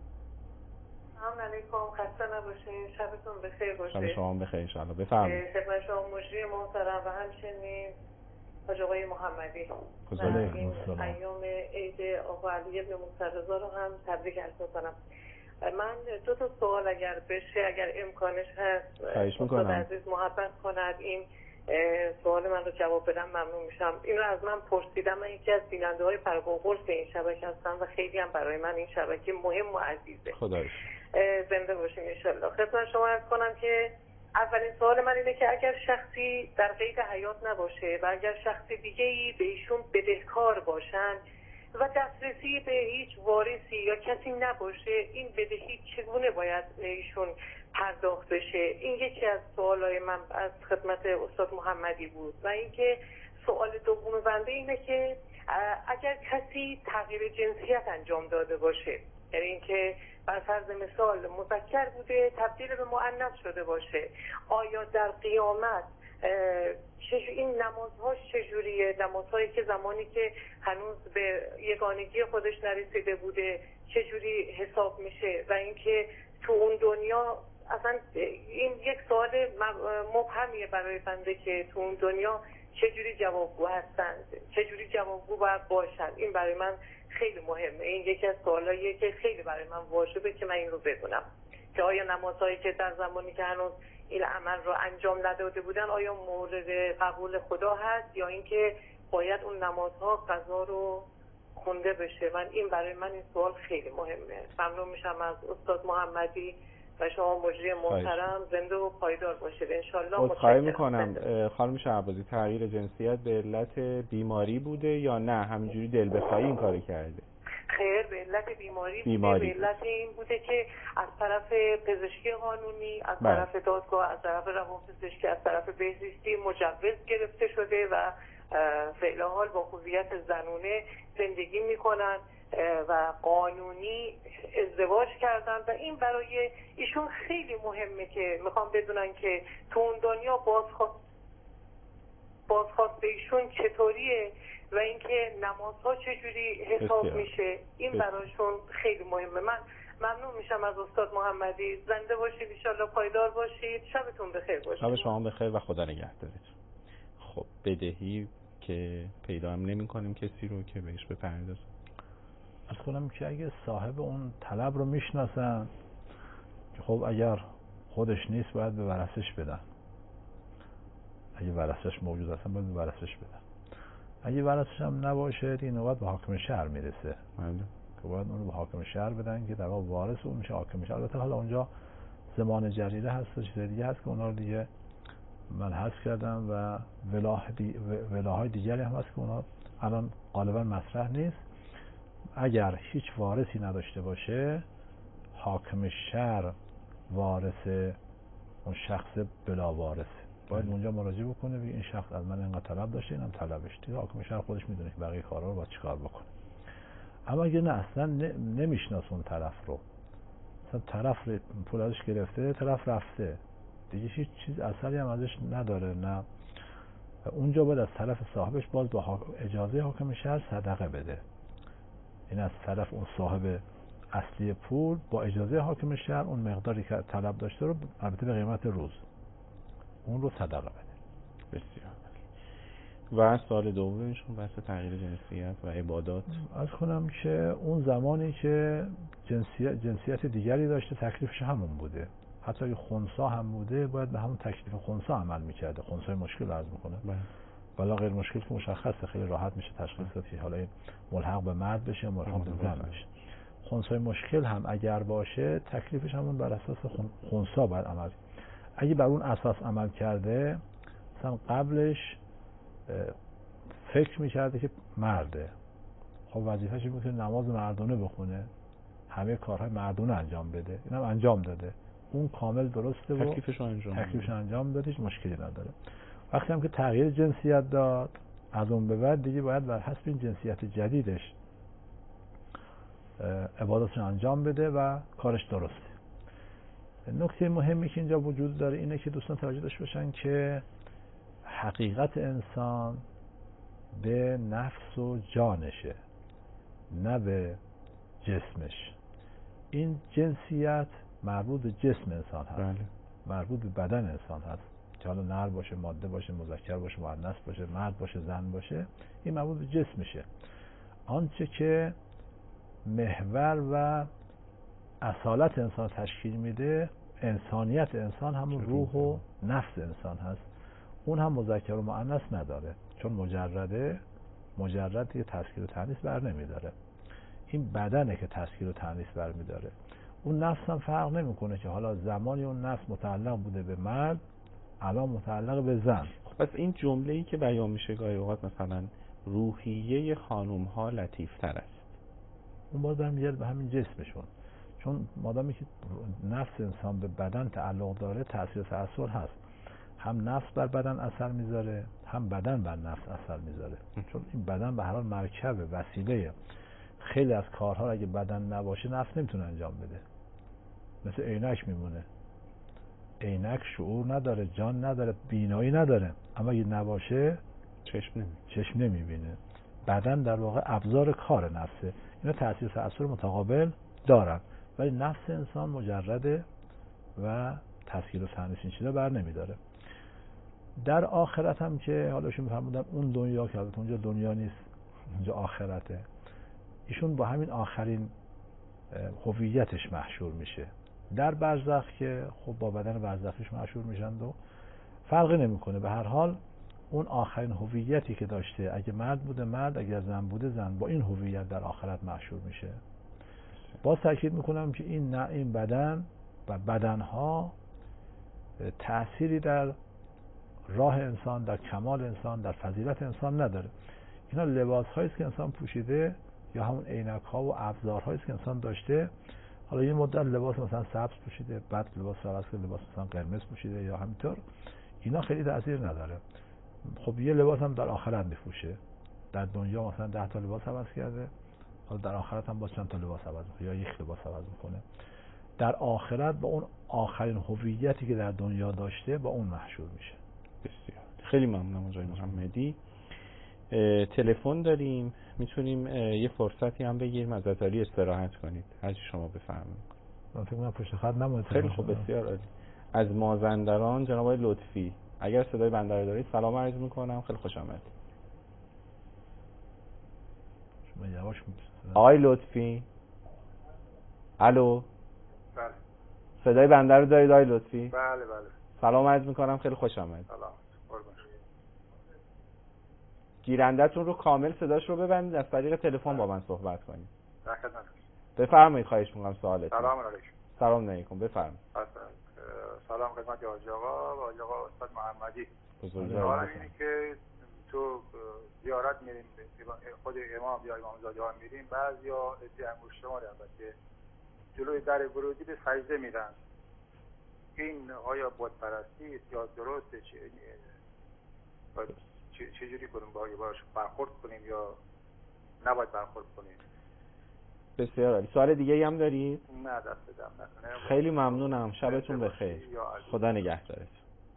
سلام علیکم، خسته نباشین، شبتون بخیر باشه. شب شما بخیر ان شاء الله. بفرمایید. خدمت شما مجری محترم و همچنین حاج آقای محمدی این ایام عید آقا علی ابن موسی رضا رو هم تبریک عرض می‌کنم. من دو تا سوال اگر بشه، اگر امکانش هست، استاد عزیز محبت کند این سوال من رو جواب بدم ممنون میشم. این رو از من پرسیدم، من یکی از بیننده های پرگوقرص این شبکه هستم و خیلی هم برای من این شبکه مهم و عزیزه. خدایش زنده باشیم انشالله. خدمت شما عرض کنم که اولین سوال من اینه که اگر شخصی در قید حیات نباشه و اگر شخص دیگه‌ای به ایشون بدهکار باشن و دسترسی به هیچ وارثی یا کسی نباشه، این بدهی چگونه باید ایشون پرداخت بشه؟ این یکی از سوالای من از خدمت استاد محمدی بود. و اینکه سوال دوم بنده اینه که اگر کسی تغییر جنسیت انجام داده باشه، یعنی اینکه بر فرض مثال مذکر بوده تبدیل به مؤنث شده باشه، آیا در قیامت این نمازهاش چجوریه؟ نمازهایی که زمانی که هنوز به یگانگی خودش نرسیده بوده چجوری حساب میشه؟ و اینکه تو اون دنیا اصلا این یک سوال مبهمیه برای بنده که تو اون دنیا چجوری جوابگو هستند، چجوری جوابگو باید باشند. این برای من خیلی مهمه. این یکی از سوالاییه که خیلی برای من واجبه که من این رو بدونم که آیا نمازهایی که در زمانی که هنوز این عمل رو انجام نداده بودن آیا مورد قبول خدا هست یا اینکه باید اون نمازها قضا رو خونده بشه. من این برای من این سوال خیلی مهمه. ممنون میشم از استاد محمدی و شما مجری محترم. زنده و پایدار باشید انشالله. متشکرم میکنم. خانم شهبازی، تغییر جنسیت به علت بیماری بوده یا نه همینجوری دل بخواهی این کارو کرده؟ خیر، به علت بیماری, بیماری. به علت این بوده که از طرف پزشکی قانونی، از بله. طرف دادگاه، از طرف روانپزشکی، از طرف بهزیستی مجوز گرفته شده و فعل حال با هویت زنونه زندگی میکنن و قانونی ازدواج کردن و این برای ایشون خیلی مهمه که میخوام بدونن که تو اون دنیا بازخواست بازخواست ایشون چطوریه و اینکه نمازها چجوری حساب بسیار. میشه. این بسیار. براشون خیلی مهمه. من ممنون میشم از استاد محمدی. زنده باشید ان شاءالله، پایدار باشید، شبتون بخیر باشه. شب شما بخیر و خدا نگهدارت. خب بدهی که پیدا هم نمی کنیم کسی رو که بهش بپردازه. از کنم که اگه صاحب اون طلب رو میشناسن، خب اگر خودش نیست باید به ورثش بدن. اگه ورثش موجود هستن باید به ورثش بدن. اگه ورثش هم نباشه دیگه نوبت به حاکم شهر میرسه. بله. که باید اون رو به حاکم شهر بدن که در واقع وارث اون میشه حاکم شهر. البته حالا اونجا زمان جریره هست و چیز دیگه هست که اونا رو دیگه من حذف کردم و ولاه دی... ولاهای دیگری هم هست که اونا الان غالبا مطرح نیست. اگر هیچ وارثی نداشته باشه حاکم شهر وارث اون شخص بلا وارث باید بله. اونجا مراجعه بکنه بگه این شخص از من اینقدر طلب داشته، اینم طلبش. دیگه حاکم شهر خودش میدونه که بقیه کارا رو باید چیکار بکنه. اما اگه نه اصلا نمیشناسه اون طرف رو، مثلا طرف پول ازش گرفته، طرف رفته، دیگه هیچ چیز اثری هم ازش نداره، نه اونجا باید از طرف صاحبش باز با اجازه حاکم شهر صدقه بده. این از طرف اون صاحب اصلی پول با اجازه حاکم شهر اون مقداری که طلب داشته رو البته به قیمت روز اون رو صدقه بده. بسیار. و سال دومشون بحث تغییر جنسیت و عبادات. از کنم که اون زمانی که جنسیت جنسیت دیگری داشته تکلیفش همون بوده، حتی اگه خنثی هم بوده باید به همون تکلیف خنثی عمل میکرده. خنثی مشکل عرض میکنه ولی غیر مشکل که مشخصه، خیلی راحت میشه تشخیص داد که حالا این ملحق به مرد بشه ملحق به زن بشه. خنثی مشکل هم اگر باشه تکلیفش همون بر اساس خنثی باید عمل. اگه بر اون اساس عمل کرده، مثلا قبلش فکر میکرده که مرده، خب وظیفه‌ش اینه که نماز مردانه بخونه، همه کارهای مردانه انجام بده، اینم انجام داده، اون کامل درسته و تکلیفش انجام تکلیفش انجام داده، هیچ مشکلی نداره. وقتی هم که تغییر جنسیت داد، از اون به بعد دیگه باید بر حسب این جنسیت جدیدش عبادتش انجام بده و کارش درسته. نکته مهمی که اینجا وجود داره اینه که دوستان توجه داشته باشن که حقیقت انسان به نفس و جانشه، نه به جسمش. این جنسیت مربوط به جسم انسان هست. بله. مربوط به بدن انسان هست که حالا نر باشه، ماده باشه، مذکر باشه، مؤنث باشه، مرد باشه، زن باشه، این مربوط به جسمشه. آنچه که محور و اصالت انسان تشکیل میده، انسانیت انسان همون روح و نفس انسان هست. اون هم مذکر و مؤنث نداره، چون مجرده مجرد یه تذکیر و تأنیث بر نمیداره. این بدنه که تذکیر و تأنیث بر میداره. اون نفس هم فرق نمیکنه که حالا زمانی اون نفس متعلق بوده به مرد، الان متعلق به زن. خب پس این جمله‌ای که بیان میشه گاهی اوقات مثلا روحیه خانم ها لطیف تر است، اون باز برمیگرده به همین جسمشون، چون مادامی که نفس انسان به بدن تعلق داره تأثیر و تأثیر هست. هم نفس بر بدن اثر میذاره، هم بدن بر نفس اثر میذاره، چون این بدن به هر حال مرکبه، وسیله. خیلی از کارها اگه بدن نباشه نفس نمیتونه انجام بده. مثل عینک میمونه، عینک شعور نداره، جان نداره، بینایی نداره، اما اگه نباشه چشم نمی چشم نمیبینه. بدن در واقع ابزار کار نفسه. اینا تأثیر و تأثیر متقابل دارن، ولی نفس انسان مجرده و تذکیر و تأنیث این چیزا بر نمیداره. در آخرت هم که حالا شما فرمودن اون دنیا که البته اونجا دنیا نیست، اونجا آخرته، ایشون با همین آخرین هویتش محشور میشه. در برزخ که خب با بدن برزخیش محشور میشن و فرقی نمیکنه، به هر حال اون آخرین هویتی که داشته، اگه مرد بوده مرد، اگه زن بوده زن، با این هویت در آخرت محشور میشه. باز تاکید میکنم که این نه این بدن و بدنها تأثیری در راه انسان، در کمال انسان، در فضیلت انسان نداره. اینا لباس هایی است که انسان پوشیده، یا همون عینک ها و ابزار هایی است که انسان داشته. حالا یه مدت لباس مثلا سبز پوشیده، بعد لباس فرض کنید لباس مثلا قرمز پوشیده یا همینطور، اینا خیلی تأثیر نداره. خب یه لباس هم در آخرت میفروشه. در دنیا مثلا ده تا لباس عوض کرده، حالا در آخرت هم با چند تا لباس عوض میکنه یا یک لباس عوض میکنه. در آخرت با اون آخرین هویتی که در دنیا داشته با اون محشور میشه. بسیار خیلی ممنونم آقای محمدی. تلفن داریم، میتونیم یه فرصتی هم بگیریم از علی استراحت کنید، هر چی شما بفرمایید. من فکر کنم پشت خط نمونه. خیلی خوب، بسیار عالی. از مازندران جناب آقای لطفی، اگر صدای بنده رو دارید سلام عرض میکنم، خیلی خوش آمد. شما یواش میگید. آقای لطفی الو، بله صدای بنده رو دارید آقای لطفی؟ بله بله. سلام عرض میکنم، خیلی خوش آمد. سلام. گیرنده‌تون رو کامل صداش رو ببندید، از طریق تلفن با من صحبت کنید. در خدمت. بفرمایید، خواهش می‌کنم سوالتون. سلام علیکم. سلام علیکم، بفرمایید. سلام خدمت حاج آقا و حاج آقا استاد محمدی. بزرگوار اینه که تو زیارت میریم، خود امام یا امامزاده ها میریم، بعضیا ادعای انگشتمار البته جلوی در ورودی به سجده میرن. این آیا بت پرستی است یا درسته؟ چه چجوری کنیم، با باش برخورد کنیم یا نباید برخورد کنیم؟ بسیار عالی. سوال دیگه ای هم دارید؟ نه دست دم نکنه. خیلی ممنونم، شبتون بخیر، خدا نگهدارت.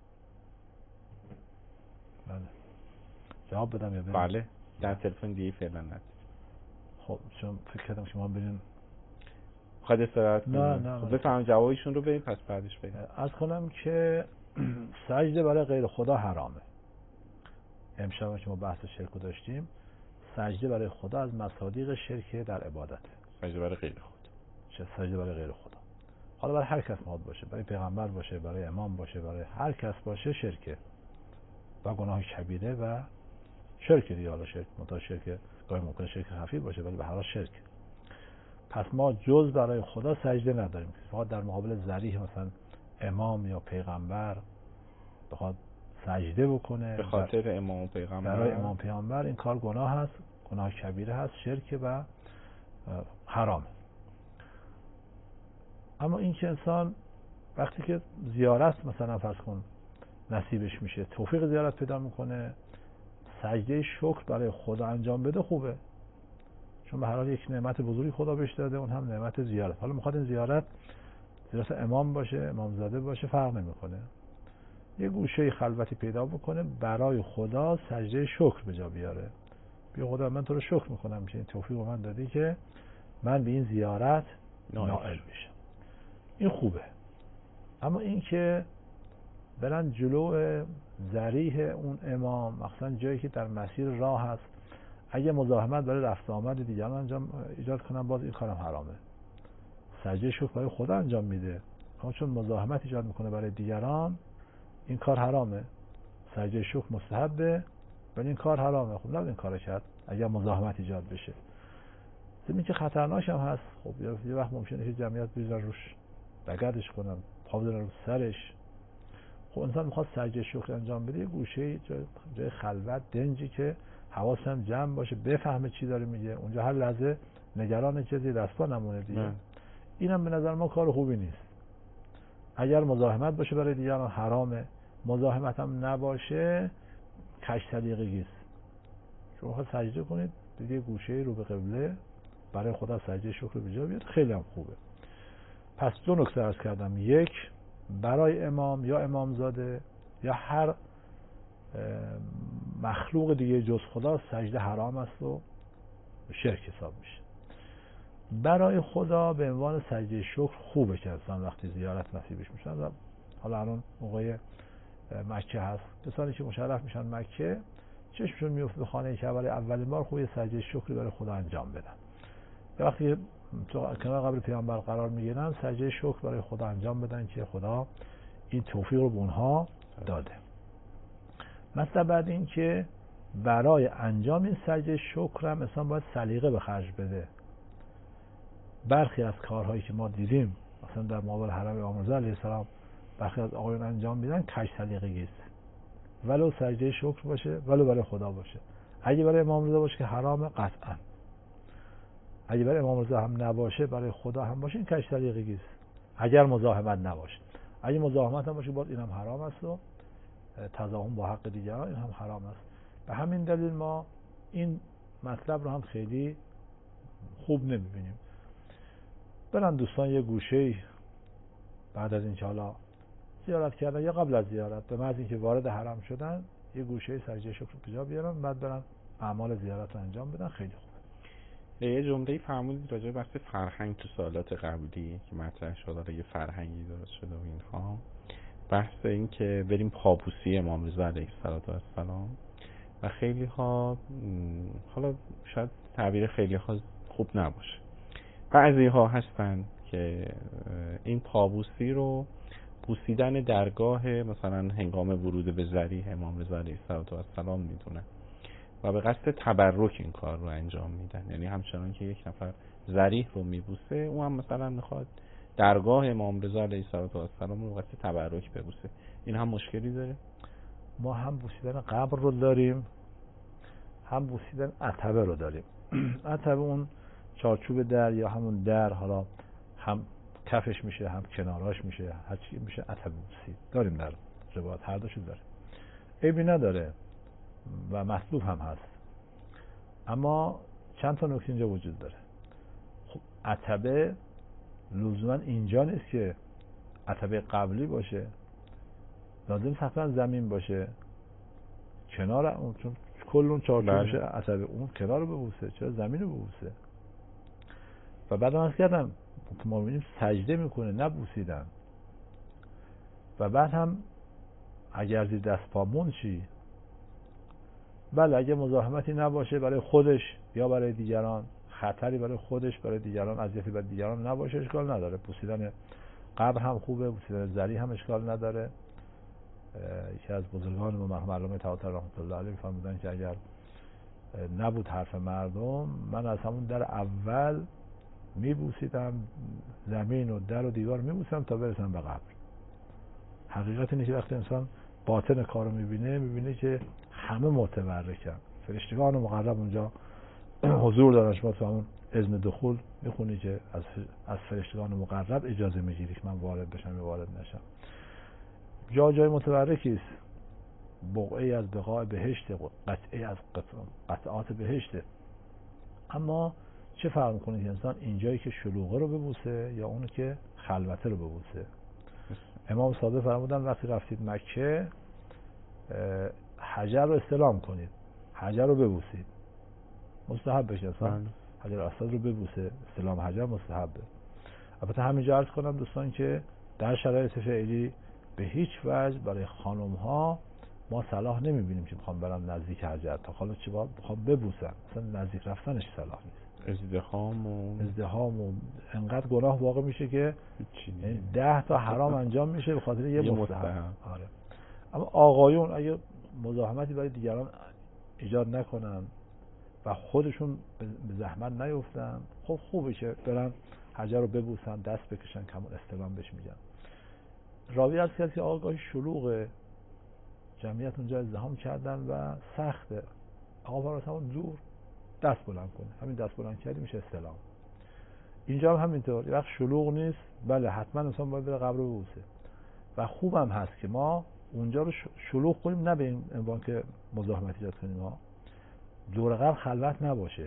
بله جواب بدم یا بریم؟ بله در تلفن دیگه فعلا نداریم. خب چون فکر کردم شما برین خواهد استراحت کنیم. نه نه خب بفهم جوابشون رو بریم پس بعدش بریم. عرض کنم که سجده برای غیر خدا حرامه. امشب که ما بحث شرک داشتیم، سجده برای خدا از مصادیق شرک در عبادت. سجده برای غیر خدا. چه سجده برای غیر خدا؟ حالا برای هر کس میخواد باشه، برای پیغمبر باشه، برای امام باشه، برای هر کس باشه شرکه و گناه کبیره و شرک دیگه. حالا شرک متا شرک گاهی ممکنه شرک خفی باشه ولی به هر حال شرک. پس ما جز برای خدا سجده نداریم. فقط در مقابل ذریح مثلا امام یا پیغمبر بخواد سجده بکنه به خاطر امام و پیغمبر، برای امام پیغمبر، این کار گناه هست، گناه کبیره هست، شرک و حرام. اما این که انسان وقتی که زیارت مثلا فرض کن نصیبش میشه، توفیق زیارت پیدا میکنه، سجده شکر برای خدا انجام بده، خوبه، چون به هر حال یک نعمت بزرگی خدا بهش داده، اون هم نعمت زیارت. حالا میخواد این زیارت زیارت امام باشه، امامزاده باشه، فرق نمیکنه، یه گوشه خلوتی پیدا بکنه برای خدا سجده شکر به جا بیاره. بیا خدا من تو رو شکر میکنم که این توفیق رو من دادی که من به این زیارت نائل بشم. این خوبه. اما این که برن جلو ذریح اون امام، مثلا جایی که در مسیر راه هست، اگه مزاحمت برای رفت آمد دیگران انجام ایجاد کنن، باز این کارم حرامه. سجده شکر برای خدا انجام میده، اما چون مزاحمت ایجاد میکنه برای دیگران، این کار حرامه. سجده شکر مستحبه ولی این کار حرامه. خب نباید این کارو کرد اگر مزاحمت ایجاد بشه. زمین که خطرناک هم هست. خب یه وقت ممکنه که جمعیت بریزن روش، دگردش کنن، پا بزنن رو سرش. خب انسان میخواد سجده شکر انجام بده، یه گوشه جای, جای خلوت دنجی که حواسم جمع باشه، بفهمه چی داره میگه، اونجا هر لحظه نگران چیزی دستا نمونه دیگه. اینم به نظر ما کار خوبی نیست. اگر مزاحمت باشه برای دیگران حرامه، مزاحمت هم نباشه کج سلیقگی است. شما خواهد سجده کنید دیگه گوشه رو به قبله برای خدا سجده شکر به جا بیاد، خیلی هم خوبه. پس دو نکته عرض کردم، یک برای امام یا امامزاده یا هر مخلوق دیگه جز خدا سجده حرام است و شرک حساب میشه. برای خدا به عنوان سجده شکر خوبه که انسان وقتی زیارت نصیبش میشن، و حالا الان موقع مکه هست، کسانی که مشرف میشن مکه چشمشون میفته به خانه کعبه برای اولین بار خوبه سجده شکری برای خدا انجام بدن. وقتی تو کنار قبر پیامبر قرار میگیرن سجده شکر برای خدا انجام بدن که خدا این توفیق رو به اونها داده. مثلا بعد این که برای انجام این سجده شکر هم انسان باید سلیقه به خرج بده. برخی از کارهایی که ما دیدیم مثلا در مقابل حرم امام رضا علیه السلام برخی از آقایون انجام میدن کج سلیقگی است، ولو سجده شکر باشه ولو برای خدا باشه. اگه برای امام رضا باشه که حرامه قطعا، اگه برای امام رضا هم نباشه برای خدا هم باشه این کج سلیقگی است، اگر مزاحمت نباشه. اگه مزاحمت هم باشه باز اینم حرام است و تضاهم با حق دیگران، این هم حرام است. به همین دلیل ما این مطلب رو هم خیلی خوب نمیبینیم. برن دوستان یه گوشه‌ای بعد از اینکه حالا زیارت کردن یا قبل از زیارت به محض اینکه وارد حرم شدن یه گوشه سجده شکر به جا بیارن، بعد برن اعمال زیارت رو انجام بدن، خیلی خوبه. یه جمله‌ای فرمودید راجع به بحث فرهنگ تو سوالات قبلی که مطرح شد، حالا یه فرهنگی درست شده و اینها، بحث این که بریم پابوسی امام رضا علیه السلام و خیلی ها، حالا شاید تعبیر خیلی ها خوب نباشه، بعضی ها هستن که این پابوسی رو بوسیدن درگاه مثلا هنگام ورود به ضریح امام رضا علیه السلام میدونن و به قصد تبرک این کار رو انجام میدن. یعنی همچنان که یک نفر ضریح رو میبوسه، اون هم مثلا میخواد درگاه امام رضا علیه السلام رو به قصد تبرک ببوسه. این هم مشکلی داره؟ ما هم بوسیدن قبر رو داریم، هم بوسیدن عتبه رو داریم. عتبه اون چارچوب در یا همون در، حالا هم کفش میشه هم کناراش میشه، هر چی میشه عتبه بوسید، داریم در روایت، هر دوشو داره، عیبی نداره و مطلوب هم هست. اما چند تا نکته اینجا وجود داره. خب عتبه لزوما اینجا نیست که عتبه قبلی باشه، لازم حتما زمین باشه کنار اون، چون کل اون چارچوبش عتبه، اون کنار رو ببوسه، چرا زمین رو ببوسه؟ و بعد هم از کردم ما میبینیم سجده میکنه، نبوسیدن. و بعد هم اگر زیر دست پامون چی؟ بله اگه مزاحمتی نباشه برای خودش یا برای دیگران، خطری برای خودش برای دیگران، اذیتی برای دیگران نباشه، اشکال نداره. بوسیدن قبر هم خوبه، بوسیدن ضریح هم اشکال نداره. یکی از بزرگان ما مرحوم علامه طاهر رحمت الله علیه فرمودن که اگر نبود حرف مردم، من از همون در اول میبوسیدم زمین و در و دیوار میبوسیدم تا برسم به قبر. حقیقت اینه که وقتی انسان باطن کارو میبینه، میبینه که همه متبرکن، فرشتگان مقرب اونجا حضور دارن. شما تو همون اذن دخول میخونی که از از فرشتگان مقرب اجازه میگیری که من وارد بشم یا وارد نشم. جا جای متبرکی است، بقعه از بقاع بهشت، قطعه از قطعات بهشته. اما چه فرق میکنه که انسان اینجایی که شلوغه رو ببوسه یا اونو که خلوته رو ببوسه؟ امام صادق فرمودن وقتی رفتید مکه حجر رو استلام کنید، حجر رو ببوسید، مستحب بشه انسان حجر اسود رو ببوسه، استلام حجر مستحبه. البته همینجا عرض کنم دوستان که در شرایط فعلی به هیچ وجه برای خانم ها ما صلاح نمیبینیم که بخوام برم نزدیک حجر، تا حالا چه باید بخوام ببوسم، مثلا نزدیک رفتنش صلاح نیست. ازدحام و ازدحام و انقدر گناه واقع میشه که ده تا حرام انجام میشه به خاطر یه مستحب. آره. اما آقایون اگه مزاحمتی برای دیگران ایجاد نکنن و خودشون به زحمت نیفتن، خب خوبه که برن حجر رو ببوسن، دست بکشن، کمون استلام بهش میگن. راوی عرض کرد که آقای شلوغه، جمعیت اونجا ازدحام کردن و سخته، آقا فرمود همون دور دست بلند کنه، همین دست بلند کردی میشه استلام. اینجا هم همینطور، وقت شلوغ نیست، بله حتما انسان باید بره قبر رو ببوسه و خوبم هست که ما اونجا رو شلوغ کنیم، نه به این عنوان که مزاحمت ایجاد کنیم. ها دور قبر خلوت نباشه،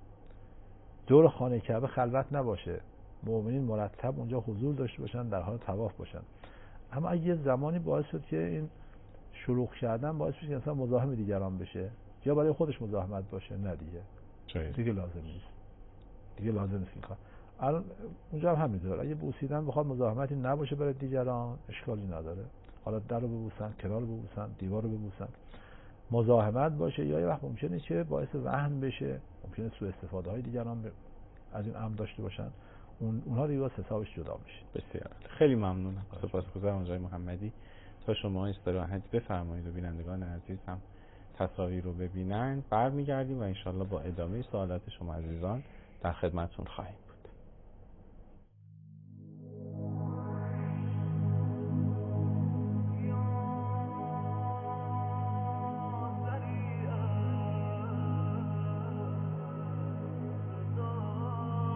دور خانه کعبه خلوت نباشه، مؤمنین مرتب اونجا حضور داشته باشن، در حال طواف باشن. اما اگه یه زمانی باعث شد که این شلوغ کردن باعث بشه که انسان مزاحم دیگران بشه یا برای خودش مزاحمت باشه، نه دیگه چه؟ دیگه لازم نیست، دیگه لازم نیست این کار. الان اونجا هم همینطور، اگه بوسیدن بخواد مزاحمتی نباشه برای دیگران اشکالی نداره، حالا در رو ببوسن، کنار رو ببوسن، دیوار رو ببوسن. مزاحمت باشه یا یه وقت ممکنه که باعث وهن بشه، ممکنه سوء استفاده های دیگران از این امر داشته باشن، اون اونها دیگه حسابش جدا میشه. بسیار خیلی ممنونم، سپاسگزارم آقای محمدی. تا شما استراحت بفرمایید و بینندگان عزیز هم تصاویر رو ببینن، برمیگردیم و انشالله با ادامه سوالات شما عزیزان در خدمتتون خواهیم بود.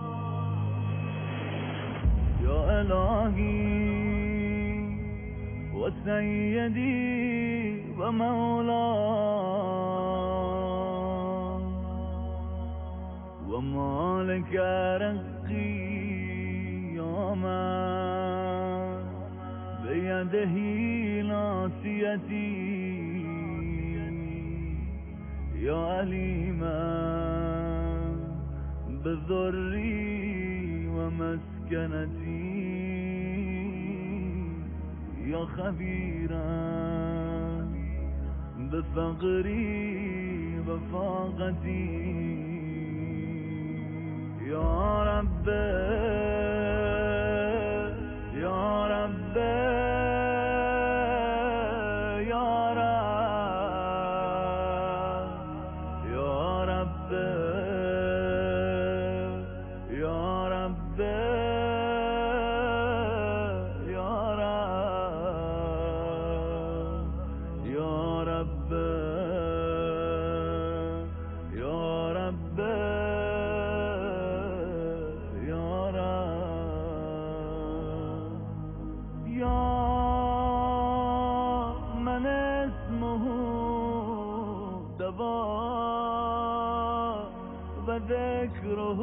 یا الهی وسيدي ومولاي ومالك رزقي يا من بيده ناصيتي يا عليما بذري ومسكنتي يا خبيرا بفقري وفاقتي يا رب يا رب يا رب يا رب يا رب يا رب يا رب يا رب يا رب يا من اسمه دواء وذكره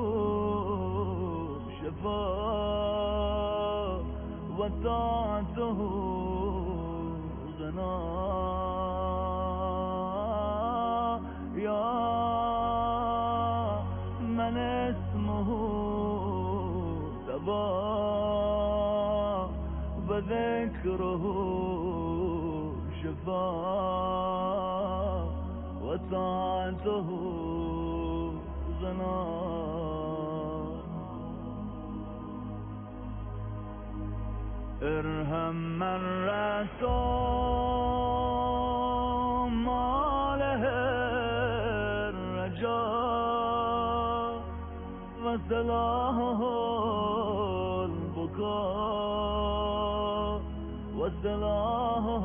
شفاء وطاعته غنى يا من اسمه دواء وذكره شفاء وطاعته غنى ارحم من رسول ماله الرجاء وسلاه البكاء وسلاه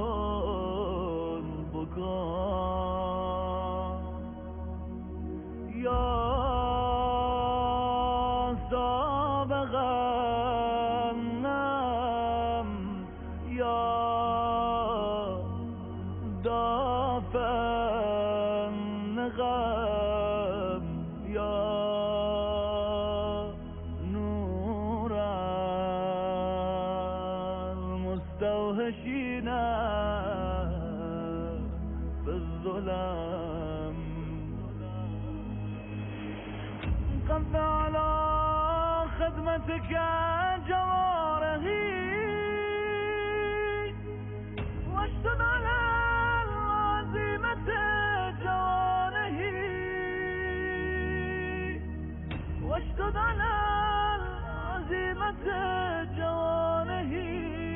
البكاء يا سابق النم يا دافع النغم يا نور المستوحشين في الظلام قد على خدمتك جوارحي واشتد على العزيمة جوانحي واشتد على العزيمة جوانحي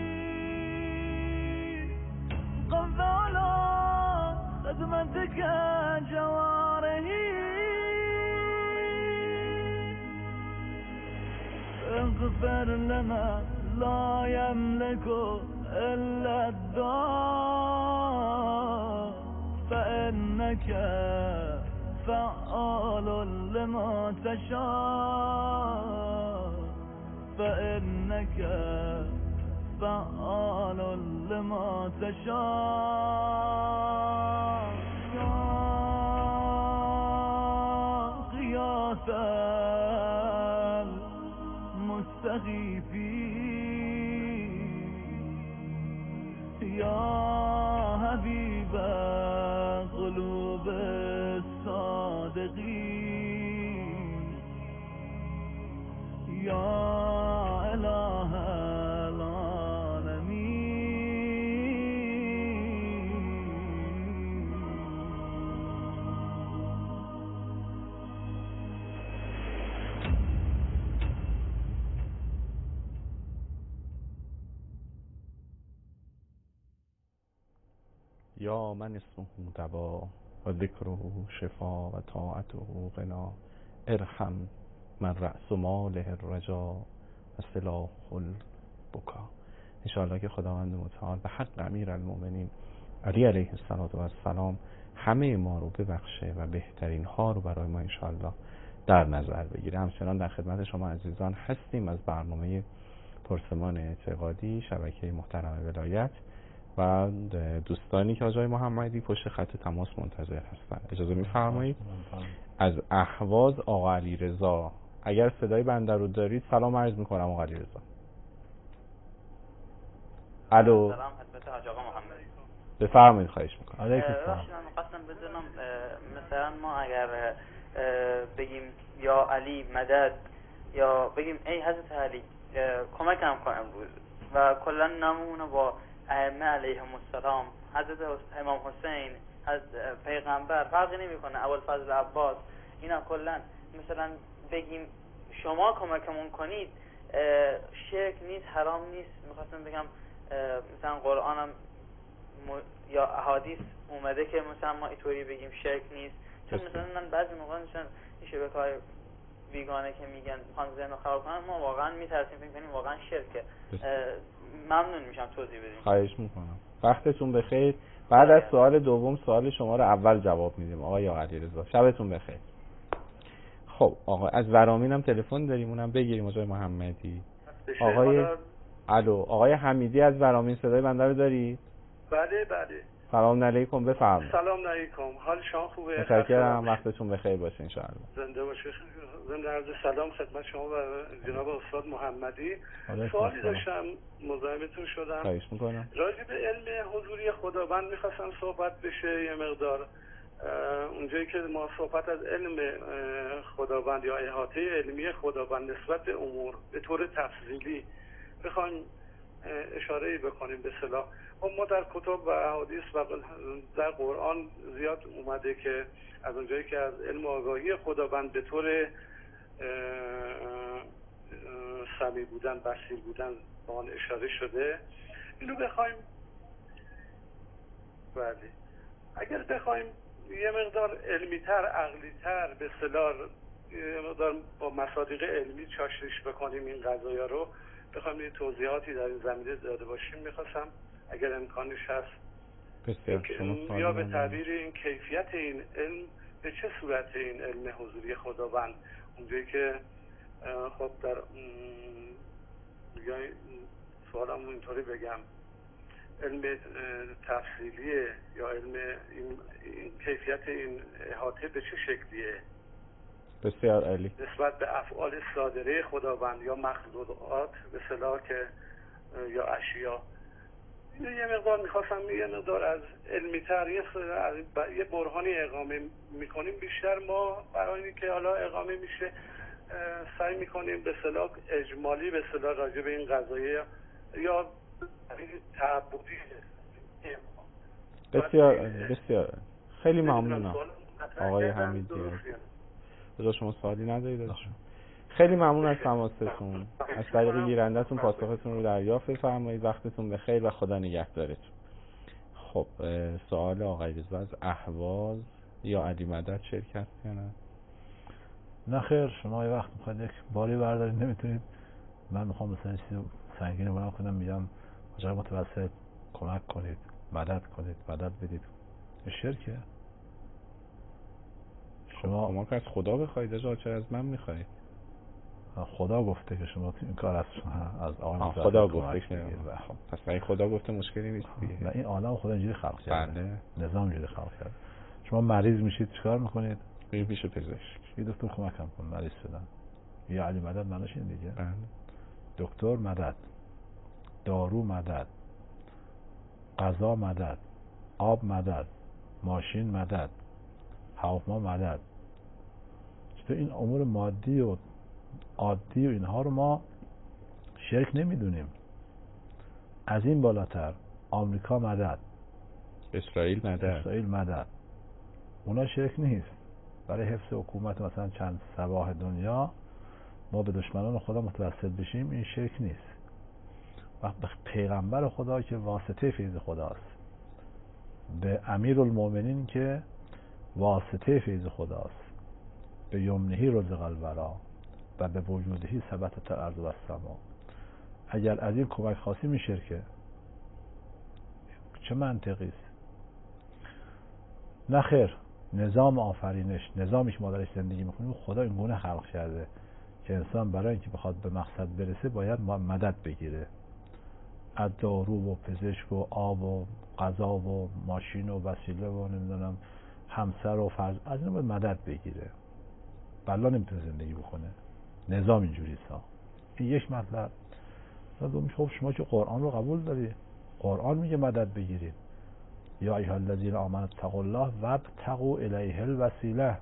قد على خدمتك جوارحي اغفر لنا لا يملك إلا الدعاء فإنك فعال لما تشاء فإنك فعال لما تشاء يا غياث المستغيثين يا حبيب قلوب الصادقين يا إله یا من اسمه دوا و ذکره شفا و طاعته غنا ارحم من رأس ماله الرجا و سلاح البکا. انشاءالله که خداوند متعال به حق امیر المؤمنین علی علیه السلام همه ما رو ببخشه و بهترین ها رو برای ما انشاءالله در نظر بگیره. همچنان در خدمت شما عزیزان هستیم از برنامه پرسمان اعتقادی شبکه محترم ولایت و دوستانی که آقای محمدی پشت خط تماس منتظر هستن. اجازه می‌فرمایید از اهواز آقا علیرضا، اگر صدای بنده رو دارید سلام عرض می‌کنم آقا علیرضا. الو، سلام خدمت حاج آقا محمدی. بفرمایید. خواهش می‌کنم. علیکم السلام. من خواستم بدونم مثلا ما اگر بگیم یا علی مدد یا بگیم ای حضرت علی کمکم کن امروز و کلا نمونه با ائمه علیهم السلام، حضرت امام حسین، از پیغمبر فرقی نمیکنه، ابوالفضل عباس، اینا کلا مثلا بگیم شما کمکمون کنید، شرک نیست، حرام نیست. میخواستم بگم مثلا قرآنم یا احادیث اومده که مثلا ما اینطوری بگیم شرک نیست، چون مثلا من بعضی موقع مثلا این شبکه‌های بیگانه که میگن میخوان ذهن رو خراب کنن، ما واقعا میترسیم فکر کنیم واقعا شرکه. ممنون میشم توضیح بدین. خواهش میکنم. وقتتون بخیر. بعد از سوال دوم سوال شما رو اول جواب میدیم آقای علیرضا. شبتون بخیر. خب آقا از ورامین هم تلفن داریم، اونم بگیریم آقای محمدی. آقای الو، آقای حمیدی از ورامین صدای بنده رو داری؟ بله بله. سلام علیکم، بفرمایید. سلام علیکم، حال شما خوبه؟ متشکرم، وقتتون بخیر باشه ان شاء الله. زنده باشه. زنده عرض سلام خدمت شما و جناب استاد محمدی. سوالی داشتم، مزاحمتون شدم. خواهش میکنم. راجع به علم حضوری خداوند میخواستم صحبت بشه یه مقدار. اونجایی که ما صحبت از علم خداوند یا احاطه علمی خداوند نسبت به امور به طور تفصیلی بخوایم اشاره بکنیم به اصطلاح، ما در کتب و احادیث و در قرآن زیاد اومده که از اونجایی که از علم آگاهی خداوند به طور سمیع بودن، بصیر بودن به آن اشاره شده. اینو بخوایم بله اگر بخوایم یه مقدار علمی‌تر، عقلی‌تر به اصطلاح یه مقدار با مصادیق علمی چاشنیش بکنیم این قضایا رو، بخوایم یه توضیحاتی در این زمینه داده باشیم، می‌خواستم اگر امکانش هست بسیار شما یا به تعبیر این کیفیت این علم به چه صورت این علم حضوری خداوند، اونجایی که خب در یا سوالم اینطوری بگم علم تفصیلیه یا علم این, این کیفیت این احاطه به چه شکلیه بسیار عالی نسبت به افعال صادره خداوند یا مخلوقات به اصطلاح که یا اشیا. یه مقدار میخواستم یه مقدار از علمی تر یه برهانی اقامه میکنیم بیشتر، ما برای اینکه که حالا اقامه میشه سعی میکنیم به اصطلاح اجمالی به اصطلاح راجع به این قضایه یا تعبدی. بسیار بسیار خیلی ممنونم آقای حمیدی. بذار شما سوالی ندارید؟ خیلی ممنون از تماستون. از طریق گیرنده‌تون پاسختون رو دریافت بفرمایید. وقتتون بخیر و خدا نگهدارتون. خب سوال آقای رضا از اهواز یا علی مدد شرکت یا نه؟ نه خیر، شما یه وقت میخواید یک باری بردارید نمیتونید، من میخوام مثلا چیزی سنگین بلند کنم میگم آقای متوسط کمک کنید، مدد کنید، مدد بدید، شرکه. شما کمک از خدا بخواید آقا، چرا از من میخواید؟ خدا گفته که شما این کار از از آقای خدا گفته که پس این خدا گفته مشکلی نیست دیگه. نه این عالم خدا اینجوری خلق کرده. بله. نظام اینجوری خلق کرده. شما مریض میشید چیکار میکنید؟ برید پیش پزشک. یه دکتر کمکم کن مریض شدم. یه علی مدد معناش این دیگه. بله. دکتر مدد، دارو مدد، غذا مدد، آب مدد، ماشین مدد، هواپیما مدد. چطور این امور مادی و عادی و اینها رو ما شرک نمیدونیم؟ از این بالاتر آمریکا مدد، اسرائیل مدد، اسرائیل مدد، اونا شرک نیست. برای حفظ حکومت مثلا چند صباح دنیا ما به دشمنان خدا متوسل بشیم، این شرک نیست. وقت به پیغمبر خدا که واسطه فیض خداست، به امیر المؤمنین که واسطه فیض خداست، به یمنهی رزق الورا و به وجودهی ثبتت الارض و السما، اگر از این کمک خاصی می شرکه چه منطقی است؟ نه خیر، نظام آفرینش، نظامی که ما درش زندگی میکنیم خدا این گونه خلق کرده که انسان برای اینکه بخواد به مقصد برسه باید مدد بگیره. از دارو و پزشک و آب و غذا و ماشین و وسیله و نمیدونم همسر و فرز از اینا باید مدد بگیره. بلا نمیتونه زندگی بکنه. نظام اینجوری سا. این یک مطلب. دومیش خب شما که قرآن رو قبول داری، قرآن میگه مدد بگیرید. یا ایها الذین آمنوا اتقوا الله وابتغوا الیه الوسیله،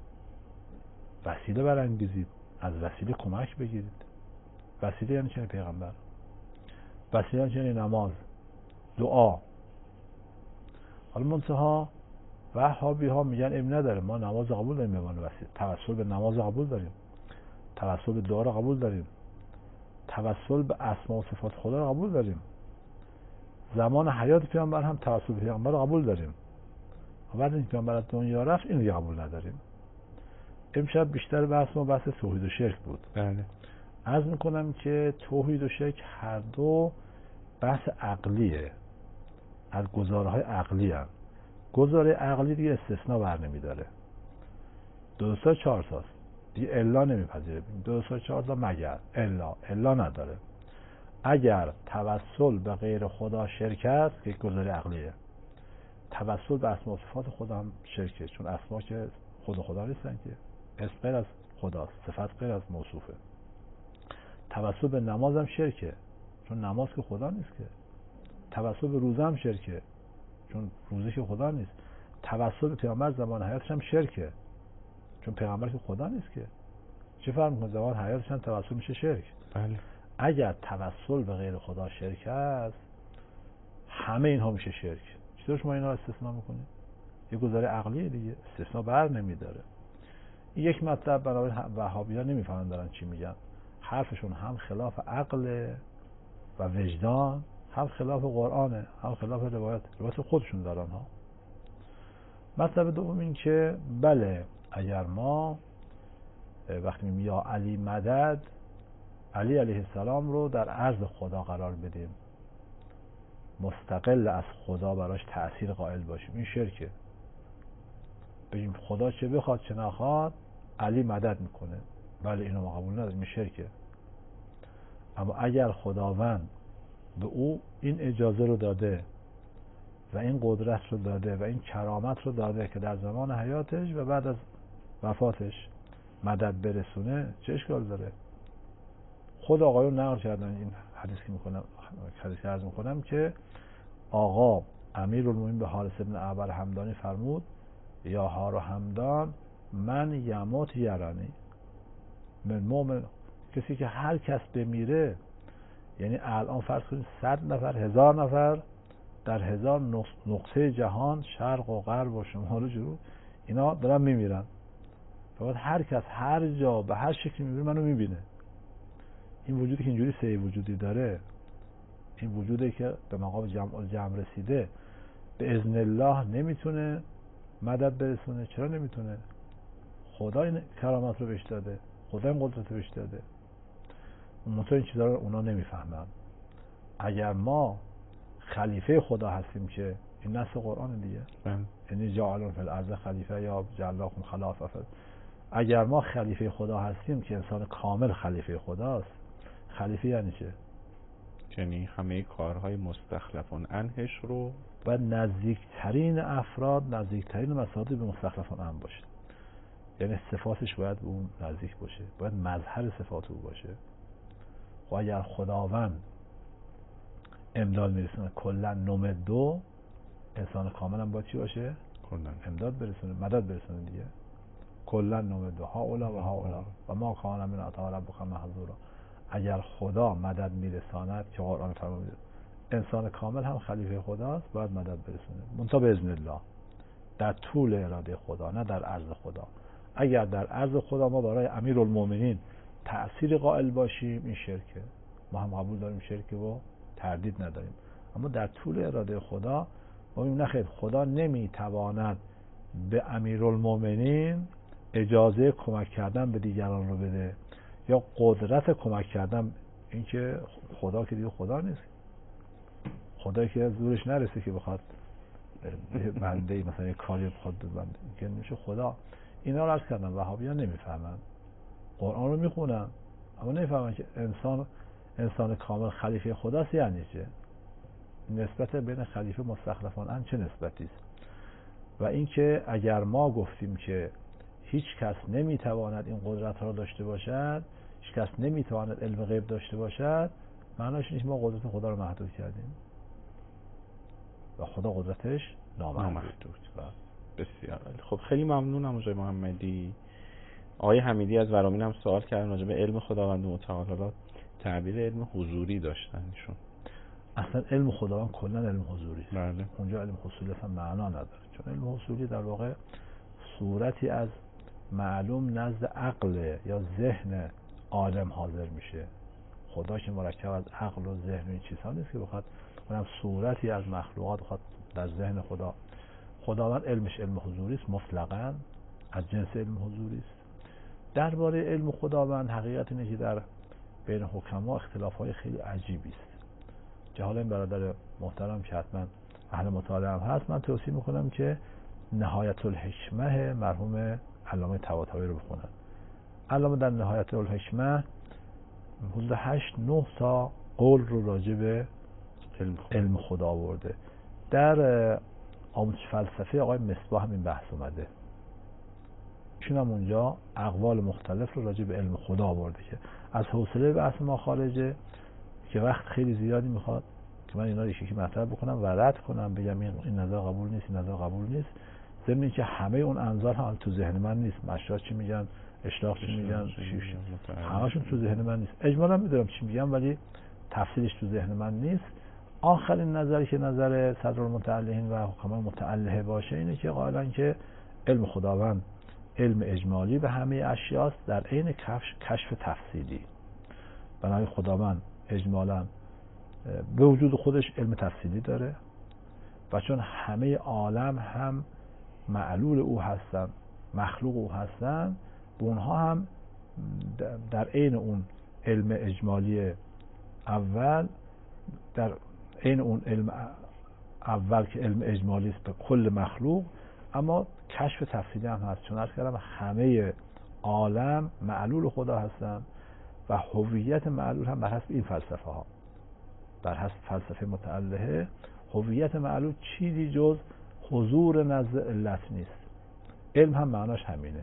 وسیله برانگیزید، از وسیله کمک بگیرید. وسیله یعنی چه؟ پیغمبر. وسیله یعنی نماز، دعا. حالا منتها وهابی ها میگن اب نداره، ما نماز قبول داریم به عنوان وسیله، توسل به نماز قبول داریم، توسل به دعا رو قبول داریم، توسل به اسماء و صفات خدا رو قبول داریم، زمان حیات پیامبر هم توسل به پیامبر رو قبول داریم. بعد اینکه پیامبر از دنیا رفت این دیگه قبول نداریم. امشب بیشتر بحث ما بحث توحید و شرک بود. بله. عرض میکنم که توحید و شرک هر دو بحث عقلیه، از گزارهای عقلی هم. گزاره عقلی دیگه استثناء بر نمیداره. دو سا چهار ساست دیگه، الا نمیپذیره. دو سا چهار سا مگر الا الا نداره. اگر توسل به غیر خدا شرک است که گزاره عقلیه، توسل به اسماء و صفات خدا هم شرکه، چون اسما که خود خدا نیستن که، اسم غیر از خداست، صفت غیر از موصوفه. توسل به نماز هم شرکه، چون نماز که خدا نیست که. توسل به روزه هم شرکه، چون روزه که خدا نیست. توسل به پیامبر زمان حیاتش هم شرکه، چون پیغمبر که خدا نیست که. چه فرق میکنه زمان حیاتش هم توسل میشه شرک؟ بله. اگر توسل به غیر خدا شرک است، همه اینها میشه شرک. چطور شما اینا رو استثناء میکنید؟ یه گزاره عقلیه دیگه، استثناء بر نمیداره. یک مطلب بنابراین وهابی‌ها نمیفهمن دارن چی میگن. حرفشون هم خلاف عقل و وجدان، هم خلاف قرآنه، هم خلاف روایت روایت خودشون دارن ها. مطلب دوم این که بله، اگر ما وقتی میگیم یا علی مدد، علی علیه السلام رو در عرض خدا قرار بدیم، مستقل از خدا براش تأثیر قائل باشیم، این شرکه. بگیم خدا چه بخواد چه نخواد علی مدد میکنه، بله اینو ما قبول نداریم، این شرکه. اما اگر خداوند به او این اجازه رو داده و این قدرت رو داده و این کرامت رو داده که در زمان حیاتش و بعد از وفاتش مدد برسونه، چه اشکال داره؟ خود آقایون نقل کردن این حدیث که میکنم حدیث که عرض میکنم که آقا امیرالمومنین به حارث ابن اعور همدانی فرمود یا هار و همدان من یموت یرانی من مومن، کسی که هر کس بمیره، یعنی الان فرض کنید صد نفر هزار نفر در هزار نقطه جهان، شرق و غرب و شمال و جنوب، اینا دارن میمیرن. فقط هر کس هر جا به هر شکلی میمیره منو میبینه. این وجودی که اینجوری سه وجودی داره، این وجودی که به مقام جمع الجمع رسیده، به اذن الله نمیتونه مدد برسونه. چرا نمیتونه؟ خدا این کرامت رو بهش داده، خدا این قدرت رو بهش داده. منتها این چیزا رو اونا نمیفهمن. اگر ما خلیفه خدا هستیم که این نص قرآن دیگه، یعنی جعلون فی الارض خلیفه یا جعلناکم خلائف، اگر ما خلیفه خدا هستیم که انسان کامل خلیفه خداست، خلیفه یعنی چه؟ یعنی همه کارهای مستخلفون عنهش رو باید نزدیکترین افراد، نزدیکترین مسائل به مستخلفون عنه باشه. یعنی صفاتش باید به اون نزدیک باشه، باید مظهر صفات او باشه. و اگر خداوند امداد میرسونه کلا نوم دو، انسان کامل هم باید چی باشه؟ کلا امداد برسونه، مدد برسونه دیگه. کلا نوم دو ها اولا و ها اولا و ما کان من عطا ربک محظورا. اگر خدا مدد میرساند که قرآن فرموده انسان کامل هم خلیفه خداست، باید مدد برسونه، منتها به اذن الله، در طول اراده خدا، نه در عرض خدا. اگر در عرض خدا ما برای امیرالمومنین تأثیر قائل باشیم، این شرکه. ما هم قبول داریم شرکه و تردید نداریم. اما در طول اراده خدا ما میگیم نخیر، خدا نمیتواند به امیرالمومنین اجازه کمک کردن به دیگران رو بده یا قدرت کمک کردن. این که خدا که دیگه خدا نیست، خدایی که زورش نرسه که بخواد بنده مثلا یک کاری بخواد بنده، که نمیشه خدا. اینا رو عرض کردم وهابیان نمیفهمن، قرآن رو میخونن اما نمیفهمن که انسان انسان کامل خلیفه خداست یعنی چه؟ نسبت بین خلیفه مستخلفان ان چه نسبتی است؟ و اینکه اگر ما گفتیم که هیچ کس نمیتواند این قدرت ها داشته باشد، هیچ کس نمیتواند علم غیب داشته باشد، معناش نیست ما قدرت خدا رو محدود کردیم و خدا قدرتش نامحدود. بسیار خب، خیلی ممنونم آقای محمدی. آقای حمیدی از ورامین هم سوال کردن راجع به علم خداوند متعال. حالا تعبیر علم حضوری داشتن ایشون. اصلا علم خداوند کلا علم حضوری است. بله. اونجا علم حصولی اصلا معنا نداره، چون علم حصولی در واقع صورتی از معلوم نزد عقل یا ذهن عالم حاضر میشه. خدا که مرکب از عقل و ذهن و این چیزها نیست که بخواد اونم صورتی از مخلوقات بخواد در ذهن خدا. خداوند علمش علم حضوری است، مطلقاً از جنس علم حضوری است. درباره علم خداوند حقیقت اینه که در بین حکما اختلاف‌های خیلی عجیبی است. حالا این برادر محترم که حتما اهل مطالعه هم هست، من توصیه میکنم که نهایت الحکمه مرحوم علامه طباطبایی رو بخونن. علامه در نهایت الحکمه حدود هشت نه تا قول رو راجع به علم خدا آورده. در آموزش فلسفه آقای مصباح هم این بحث اومده. ایشون هم اونجا اقوال مختلف رو راجع به علم خدا آورده که از حوصله بحث ما خارجه، که وقت خیلی زیادی میخواد که من اینا رو یکی مطرح بکنم و رد کنم، بگم این نظر قبول نیست، این نظر قبول نیست. ضمن اینکه همه اون انظار هم تو ذهن من نیست. مشرات چی میگن، اشراق چی میگن، همشون تو ذهن من نیست. اجمالا میدونم چی میگم ولی تفصیلش تو ذهن من نیست. آخرین نظری که نظر صدر المتعلهین و حکما متعلهه باشه اینه که قائلن که علم خداوند علم اجمالی به همه اشیاست در عین کشف تفصیلی. بنابراین خداوند اجمالا به وجود خودش علم تفصیلی داره و چون همه عالم هم معلول او هستن، مخلوق او هستن، به اونها هم در عین اون علم اجمالی اول، در عین اون علم اول که علم اجمالی است به کل مخلوق، اما کشف تفصیلی هم هست. چون عرض کردم همه عالم معلول خدا هستن و هویت معلول هم بر حسب این فلسفه ها، بر حسب فلسفه متعلهه، هویت معلول چیزی جز حضور نزد علت نیست. علم هم معناش همینه.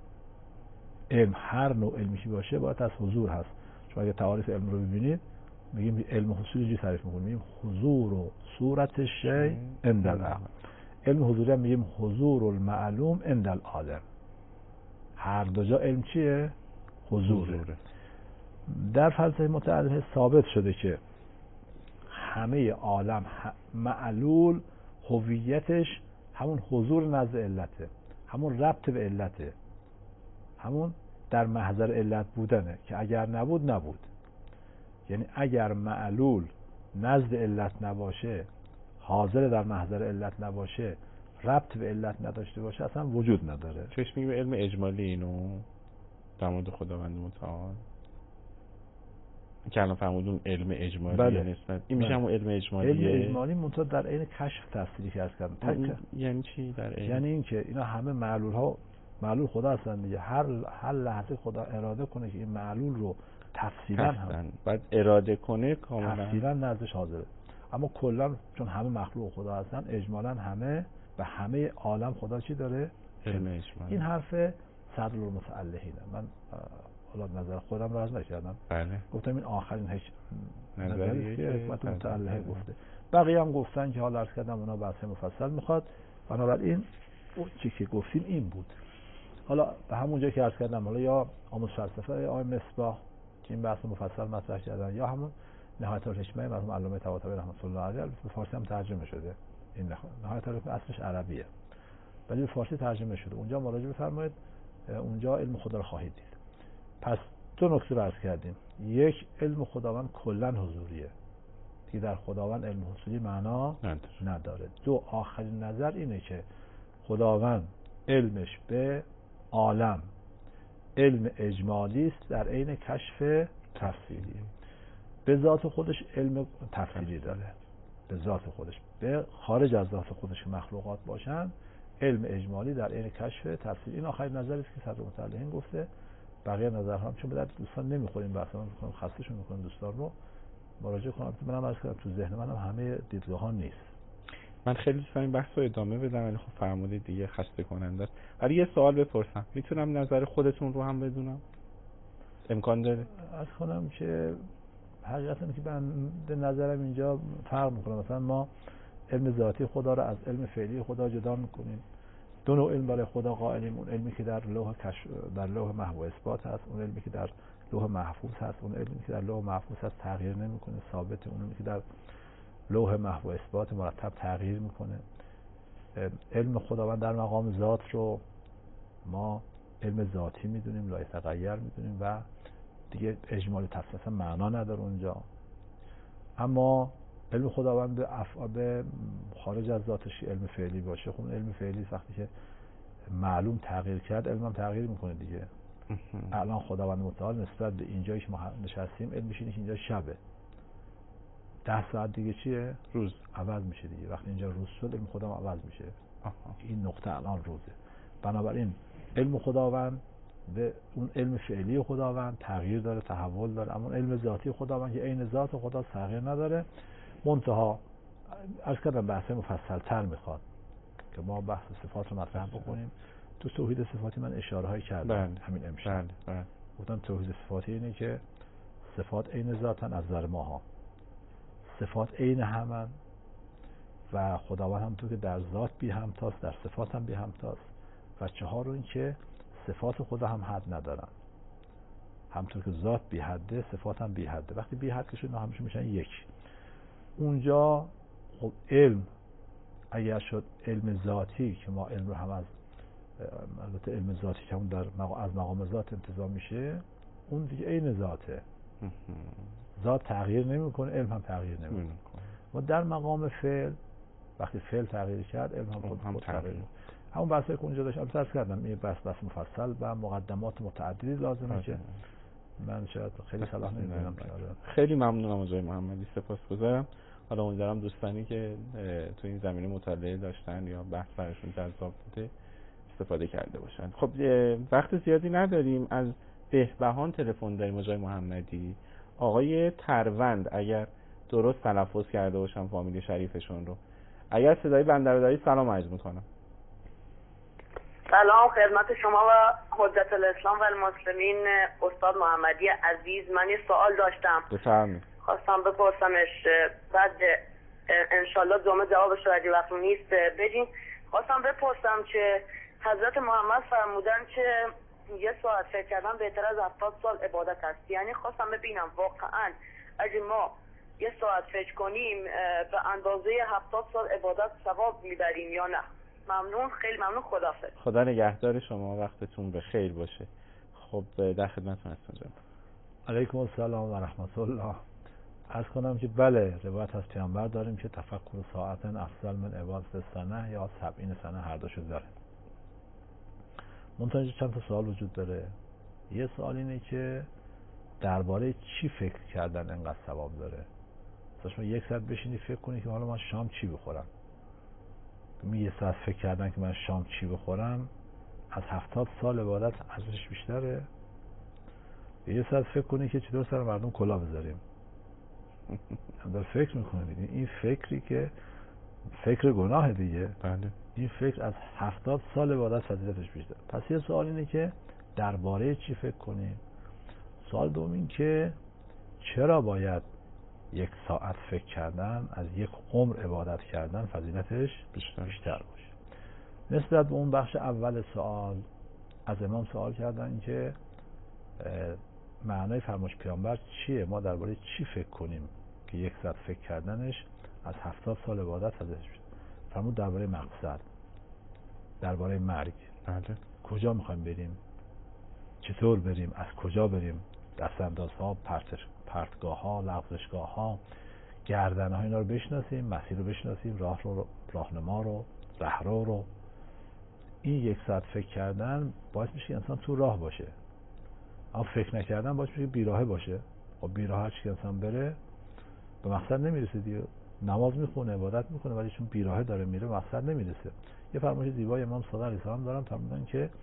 علم هر نوع علمی که باشه باید از حضور هست. شما اگه تعاریف علم رو ببینید میگیم علم حصولی جو تعریف میکنیم، میگیم حضور و صورت شیء عند العقل. علم حضوری هم میگیم حضور المعلوم عند العالم. هر دو جا علم چیه؟ حضوره. در فلسفه متعلهه ثابت شده که همه عالم معلول هویتش همون حضور نزد علته، همون ربط به علته، همون در محضر علت بودنه که اگر نبود نبود. یعنی اگر معلول نزد علت نباشه، حاضر در محضر علت نباشه، ربط به علت نداشته باشه، اصلا وجود نداره. چش میگه به علم اجمالی اینو در مورد خداوند متعال که الان فهمودون علم اجمالی. بله. نسبت این میشه همون علم اجمالیه. علم اجمالی منتها در عین کشف تفصیلی که عرض کردم. یعنی چی در علم؟ یعنی این که اینا همه معلول ها معلول خدا هستن دیگه. هر هر لحظه خدا اراده کنه که این معلول رو تفصیلا هم بعد اراده کنه کاملا تفصیلا نزدش حاضره. اما کلا چون همه مخلوق خدا هستن، اجمالا همه به همه عالم خدا چی داره؟ علم اجمالی. این حرف صدر المتعلهینه. من حالا نظر خودم رو عرض نکردم. بله. گفتم این آخرین هیچ نظریه که حکمت متعلهه گفته. بقیه هم گفتن که حالا عرض کردم اونا بحث مفصل میخواد. بنابراین اون چیزی که گفتیم این بود. حالا به همون جایی که عرض کردم، حالا یا آموزش فلسفه آقای مصباح که این بحث مفصل مطرح کردن، یا همون نهایت الحکمه مرحوم علامه طباطبایی رحمت الله علیه به فارسی هم ترجمه شده. این نهایت الحکمه اصلش عربیه ولی به فارسی ترجمه شده. اونجا مراجعه بفرمایید، اونجا علم خدا رو خواهید دید. پس دو نکته رو عرض کردیم. یک، علم خداوند کلا حضوریه که در خداوند علم حصولی معنا نداره. دو، آخرین نظر اینه که خداوند علمش به عالم علم اجمالی است در عین کشف تفصیلی. به ذات خودش علم تفصیلی داره، به ذات خودش. به خارج از ذات خودش که مخلوقات باشن، علم اجمالی در عین کشف تفصیلی. این آخرین نظری است که صدر المتعلهین گفته. بقیه نظرها چون به درد دوستان نمیخوریم، بحثا میکنم خستشون میکنم دوستان رو مراجعه کنم. منم عرض کردم تو ذهن منم همه دیدگاه ها نیست. من خیلی دوست دارم بحث رو ادامه بدم ولی خب فرمودید دیگه خسته کننده است. ولی یه سوال بپرسم، میتونم نظر خودتون رو هم بدونم؟ امکان داره؟ عرض کنم که حقیقتا که من به نظرم اینجا فرق میکنه. مثلا ما علم ذاتی خدا رو از علم فعلی خدا جدا میکنیم. دو نوع علم برای خدا قائلیم، اون علمی که در لوح کشف در لوح محو اثبات هست، اون علمی که در لوح محفوظ هست. اون علمی که در لوح محفوظ هست تغییر نمیکنه، ثابته. اون علمی که در لوح محو اثبات مرتب تغییر میکنه. علم خداوند در مقام ذات رو ما علم ذاتی میدونیم، لا یتغیر میدونیم و دیگه اجمالی تفصیلا معنا نداره اونجا. اما علم خداوند به افعال خارج از ذاتش علم فعلی باشه، خب علم فعلی وقتی که معلوم تغییر کرد علمم تغییر میکنه دیگه. الان خداوند متعال نسبت به اینجایی که ما نشستیم علمش اینه که اینجا شبه، ده ساعت دیگه چیه؟ روز. عوض میشه دیگه. وقتی اینجا روز شد علم خداوند عوض میشه. آها. این نقطه الان روزه. بنابراین علم خداوند به اون علم فعلی خداوند تغییر داره، تحول داره، اما علم ذاتی خداوند که عین ذات خدا تغییر نداره. منتها عرض کردم بحث مفصل تر میخواد که ما بحث صفات رو مطرح بکنیم. تو توحید صفاتی من اشاره هایی کردم همین امشب. گفتم توحید صفاتی اینه که صفات عین ذاتن از نظر ماها، صفات عین همن و خداوند همونطور که در ذات بی همتاست در صفات هم بی همتاست. و چهار این که صفات خدا هم حد ندارن، همونطور که ذات بی حده صفات هم بی حده. وقتی بی حد شد اینا همشون میشن یک. اونجا خب علم اگر شد علم ذاتی که ما علم رو هم از البته علم ذاتی که اون در مقام از مقام ذات انتزاع میشه، اون دیگه عین ذاته. ذات تغییر نمیکنه، علم هم تغییر نمیکنه. و در مقام فعل وقتی فعل تغییر کرد علم هم خود, خود تغییر میکنه. همون بحثی که اونجا داشتم عرض کردم این بحث بحث مفصل و مقدمات متعددی لازمه که من شاید خیلی صلاح نمیدونم. خیلی ممنونم آقای محمدی، سپاسگزارم. حالا امیدوارم دوستانی که تو این زمینه مطالعه داشتن یا بحث براشون جذاب بوده استفاده کرده باشن. خب وقت زیادی نداریم. از بهبهان تلفن داریم آقای محمدی. آقای تروند اگر درست تلفظ کرده باشم فامیل شریفشون رو، اگر صدای بنده رو دارید سلام عرض میکنم. سلام خدمت شما و حجت الاسلام و المسلمین استاد محمدی عزیز. من یه سوال داشتم بفرمایید. خواستم بپرسمش، بعد انشالله جمعه جوابش رو اگه وقت نیست بدین. خواستم بپرسم که حضرت محمد فرمودن که یه ساعت فکر کردن بهتر از هفتاد سال عبادت است. یعنی خواستم ببینم واقعا اگه ما یه ساعت فکر کنیم به اندازه هفتاد سال عبادت ثواب میبریم یا نه؟ ممنون، خیلی ممنون. خداحافظ. خدا نگهدار شما، وقتتون به خیر باشه. خب در خدمتتون هستم جناب. علیکم السلام و رحمت الله. عرض کنم که بله روایت از پیامبر داریم که تفکر ساعتن افضل من عبادت سنه یا سبعین سنه هر دوشو داره. منتها چند تا سوال وجود داره. یه سوال اینه که درباره چی فکر کردن انقدر ثواب داره. مثلا شما یک ساعت بشینی فکر کنی که حالا من شام چی بخورم، می یه ساعت فکر کردن که من شام چی بخورم از هفتاد سال عبادت ارزشش بیشتره. یه ساعت فکر کنی که چطور سر مردم کلاه بذاریم. هم فکر میکنه دیگه. این فکری که فکر گناه دیگه. بله. این فکر از هفتاد سال عبادت فضیلتش بیشتر. پس یه سوال اینه که درباره چی فکر کنیم. سوال دوم این که چرا باید یک ساعت فکر کردن از یک عمر عبادت کردن فضیلتش بیشتر, بیشتر باشه. نسبت به اون بخش اول سوال از امام سوال کردن که معنای فرمایش پیامبر چیه، ما درباره چی فکر کنیم که یک ساعت فکر کردنش از هفتاد سال عبادت فضیلتش بیشتر. فرمود درباره مقصد، درباره مرگ. بله. کجا میخوایم بریم، چطور بریم، از کجا بریم، دستاندازها، پرتش پرتگاه ها، لغزشگاه ها، گردن ها، اینا رو بشناسیم، مسیر رو بشناسیم، راه رو، راهنما رو، رهرو رو. این یک ساعت فکر کردن باعث میشه انسان تو راه باشه. اما فکر نکردن باعث میشه بیراهه باشه. خب بیراه هر چی انسان بره به مقصد نمیرسه دیگه. نماز میخونه، عبادت میکنه، ولی چون بیراهه داره میره به مقصد نمیرسه. یه فرمایش زیبای امام صادق علیه السلام دارم فرمودن که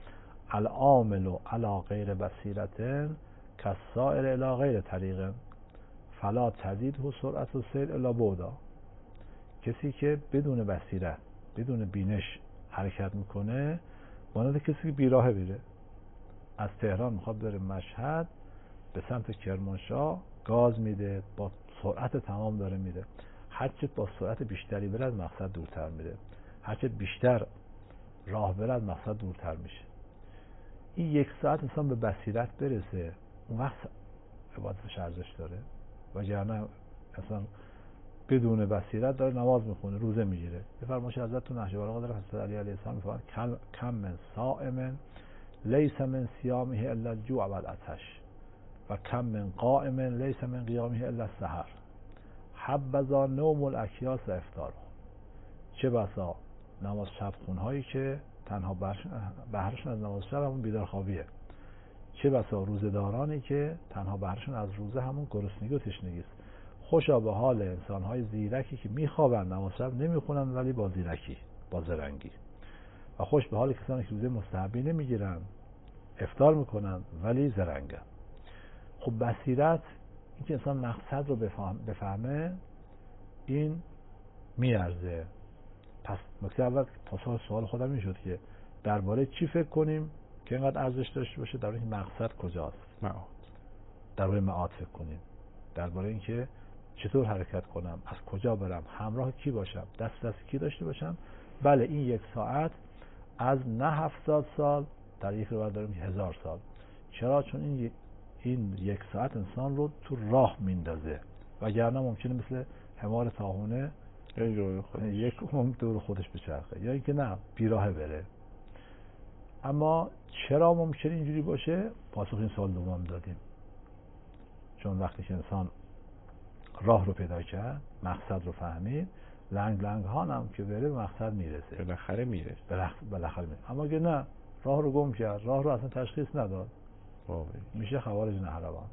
العامل علی غیر بصیرت کالسائر الی غیر طریق فلا تزید و سرعت و سیر الا بعدا. کسی که بدون بصیرت بدون بینش حرکت میکنه مانند کسی که بیراهه میره. از تهران میخواد بره مشهد به سمت کرمانشاه گاز میده، با سرعت تمام داره میره. هرچه با سرعت بیشتری بره از مقصد دورتر میره، هرچه بیشتر راه بره از مقصد دورتر میشه. این یک ساعت انسان به بصیرت برسه، اون وقت عبادتش ارزش داره. وگرنه اصلا بدون بصیرت داره نماز میخونه، روزه میگیره. به فرمایش حضرت نهج البلاغه در حضرت علی علیه السلام میفرماد کم من صائم لیس من صیامه الا الجوع والعطش و کم من قائم لیس من قیامه الا السحر حبذا نوم الاکیاس و افطار. چه بسا نماز شب خونهایی که تنها بهرشون از نماز شب همون بیدارخوابیه، چه بسا روزه‌دارانی که تنها بهرشون از روزه همون گرسنگی و تشنگی است. خوشا به حال انسان‌های زیرکی که میخوابن نماز شب نمیخونن ولی با زیرکی، با زرنگی. و خوش به حال کسانی که روزه مستحبی نمیگیرن، افطار میکنن ولی زرنگن. خب بصیرت، این که انسان مقصد رو بفهم بفهمه، این میارزه. پس نکته اول پاسخ سوال خودم این شد که درباره چی فکر کنیم که اینقدر ارزش داشته باشه، درباره این مقصد کجاست. معاد. درباره معاد فکر کنیم، درباره این که چطور حرکت کنم، از کجا برم، همراه کی باشم، دست دست کی داشته باشم. بله این یک ساعت از نه هفتاد سال در یک روایت داریم هزار سال. چرا؟ چون این این یک ساعت انسان رو تو راه میندازه، وگرنه ممکنه مثل حمار طاحونه یک عمر دور خودش بچرخه، یا اینکه نه بیراهه بره. اما چرا ممکنه اینجوری باشه؟ پاسخ این سوال دوم دادیم. چون وقتی که انسان راه رو پیدا کرد، مقصد رو فهمید، لنگ لنگ هانم که بره به مقصد میرسه، بالاخره میرسه بالاخره میرسه. اما اگه نه راه رو گم کرد، راه رو اصلا تشخیص نداد، میشه خوارج نهروان.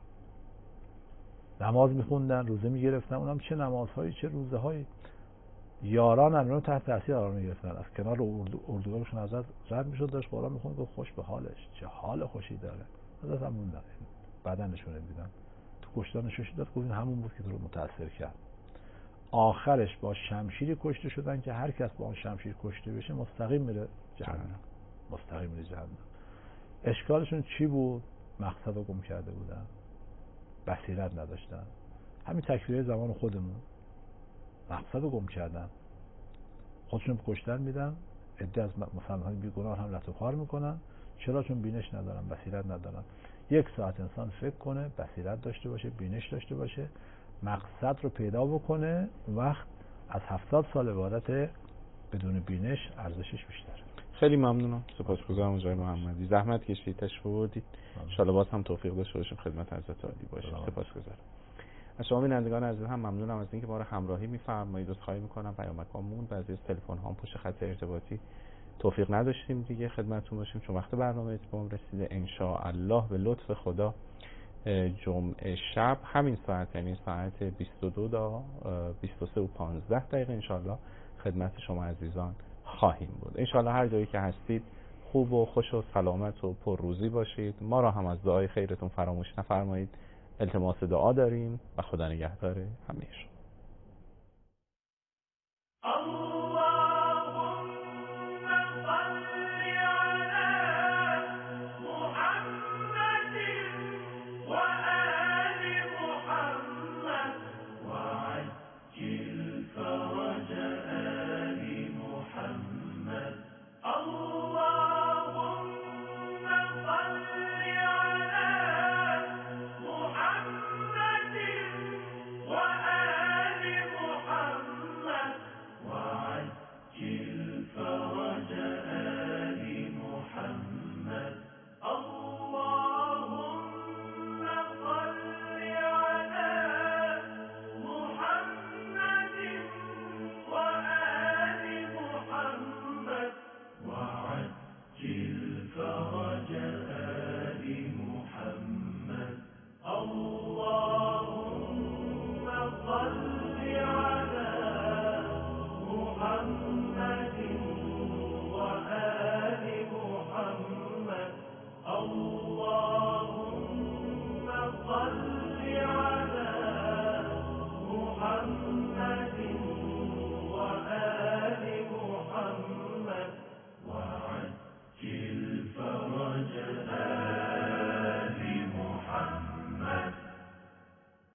نماز میخوندن، روزه میگرفتن، اونم چه نمازهایی چه روزه هایی. یاران هم تحت تاثیر قرار میگرفتن، از کنار اردوگاهشون ازت رد میشد، داشت قرآن میخوند، گفت خوش به حالش، چه حال خوشی داره. ازت هم موندن، بدنشون دیدن، تو کشتارشون داد، گفت این همون بود که تو رو متاثر کرد. آخرش با شمشیری کشته شدن که هر کس با اون شمشیر کشته بشه مستقیم میره جهنم، مستقیم میره جهنم. اشکالشون چی بود؟ مقصد رو گم کرده بودن، بصیرت نداشتن. همین تکفیری زمان خودمون، مقصد رو گم کردن، خودشون کشتن میدن. عده از مسلمانان بیگناه هم لطو کار میکنن. چرا؟ چون بینش ندارن، بصیرت ندارن. یک ساعت انسان فکر کنه، بصیرت داشته باشه، بینش داشته باشه، مقصد رو پیدا بکنه، وقت از هفتاد سال عبادت بدون بینش ارزشش بیشتره. خیلی ممنونم، سپاسگزارم آقای محمدی، زحمت کشیدید، تشریف آوردید. ان شاءالله باز هم توفیق داشته باشیم خدمت حضرت عالی باشیم. سپاسگزارم. از شما بینندگان عزیز هم ممنونم از اینکه ما رو همراهی می‌فرمایید. عذرخواهی می‌کنم پیامکامون بعضی از تلفن ها پشت خط ارتباطی توفیق نداشتیم دیگه خدمتتون باشیم، چون وقت برنامه اتمام رسیده. ان شاء الله به لطف خدا جمعه شب همین ساعت، یعنی ساعت بیست و دو تا بیست و سه و پانزده دقیقه ان شاء الله خدمت شما عزیزان خواهیم بود. ان شاء الله هر جایی که هستید خوب و خوش و سلامت و پر روزی باشید. ما را هم از دعای خیرتون فراموش نفرمایید. التماس دعا داریم و خدا نگهدار همه شما.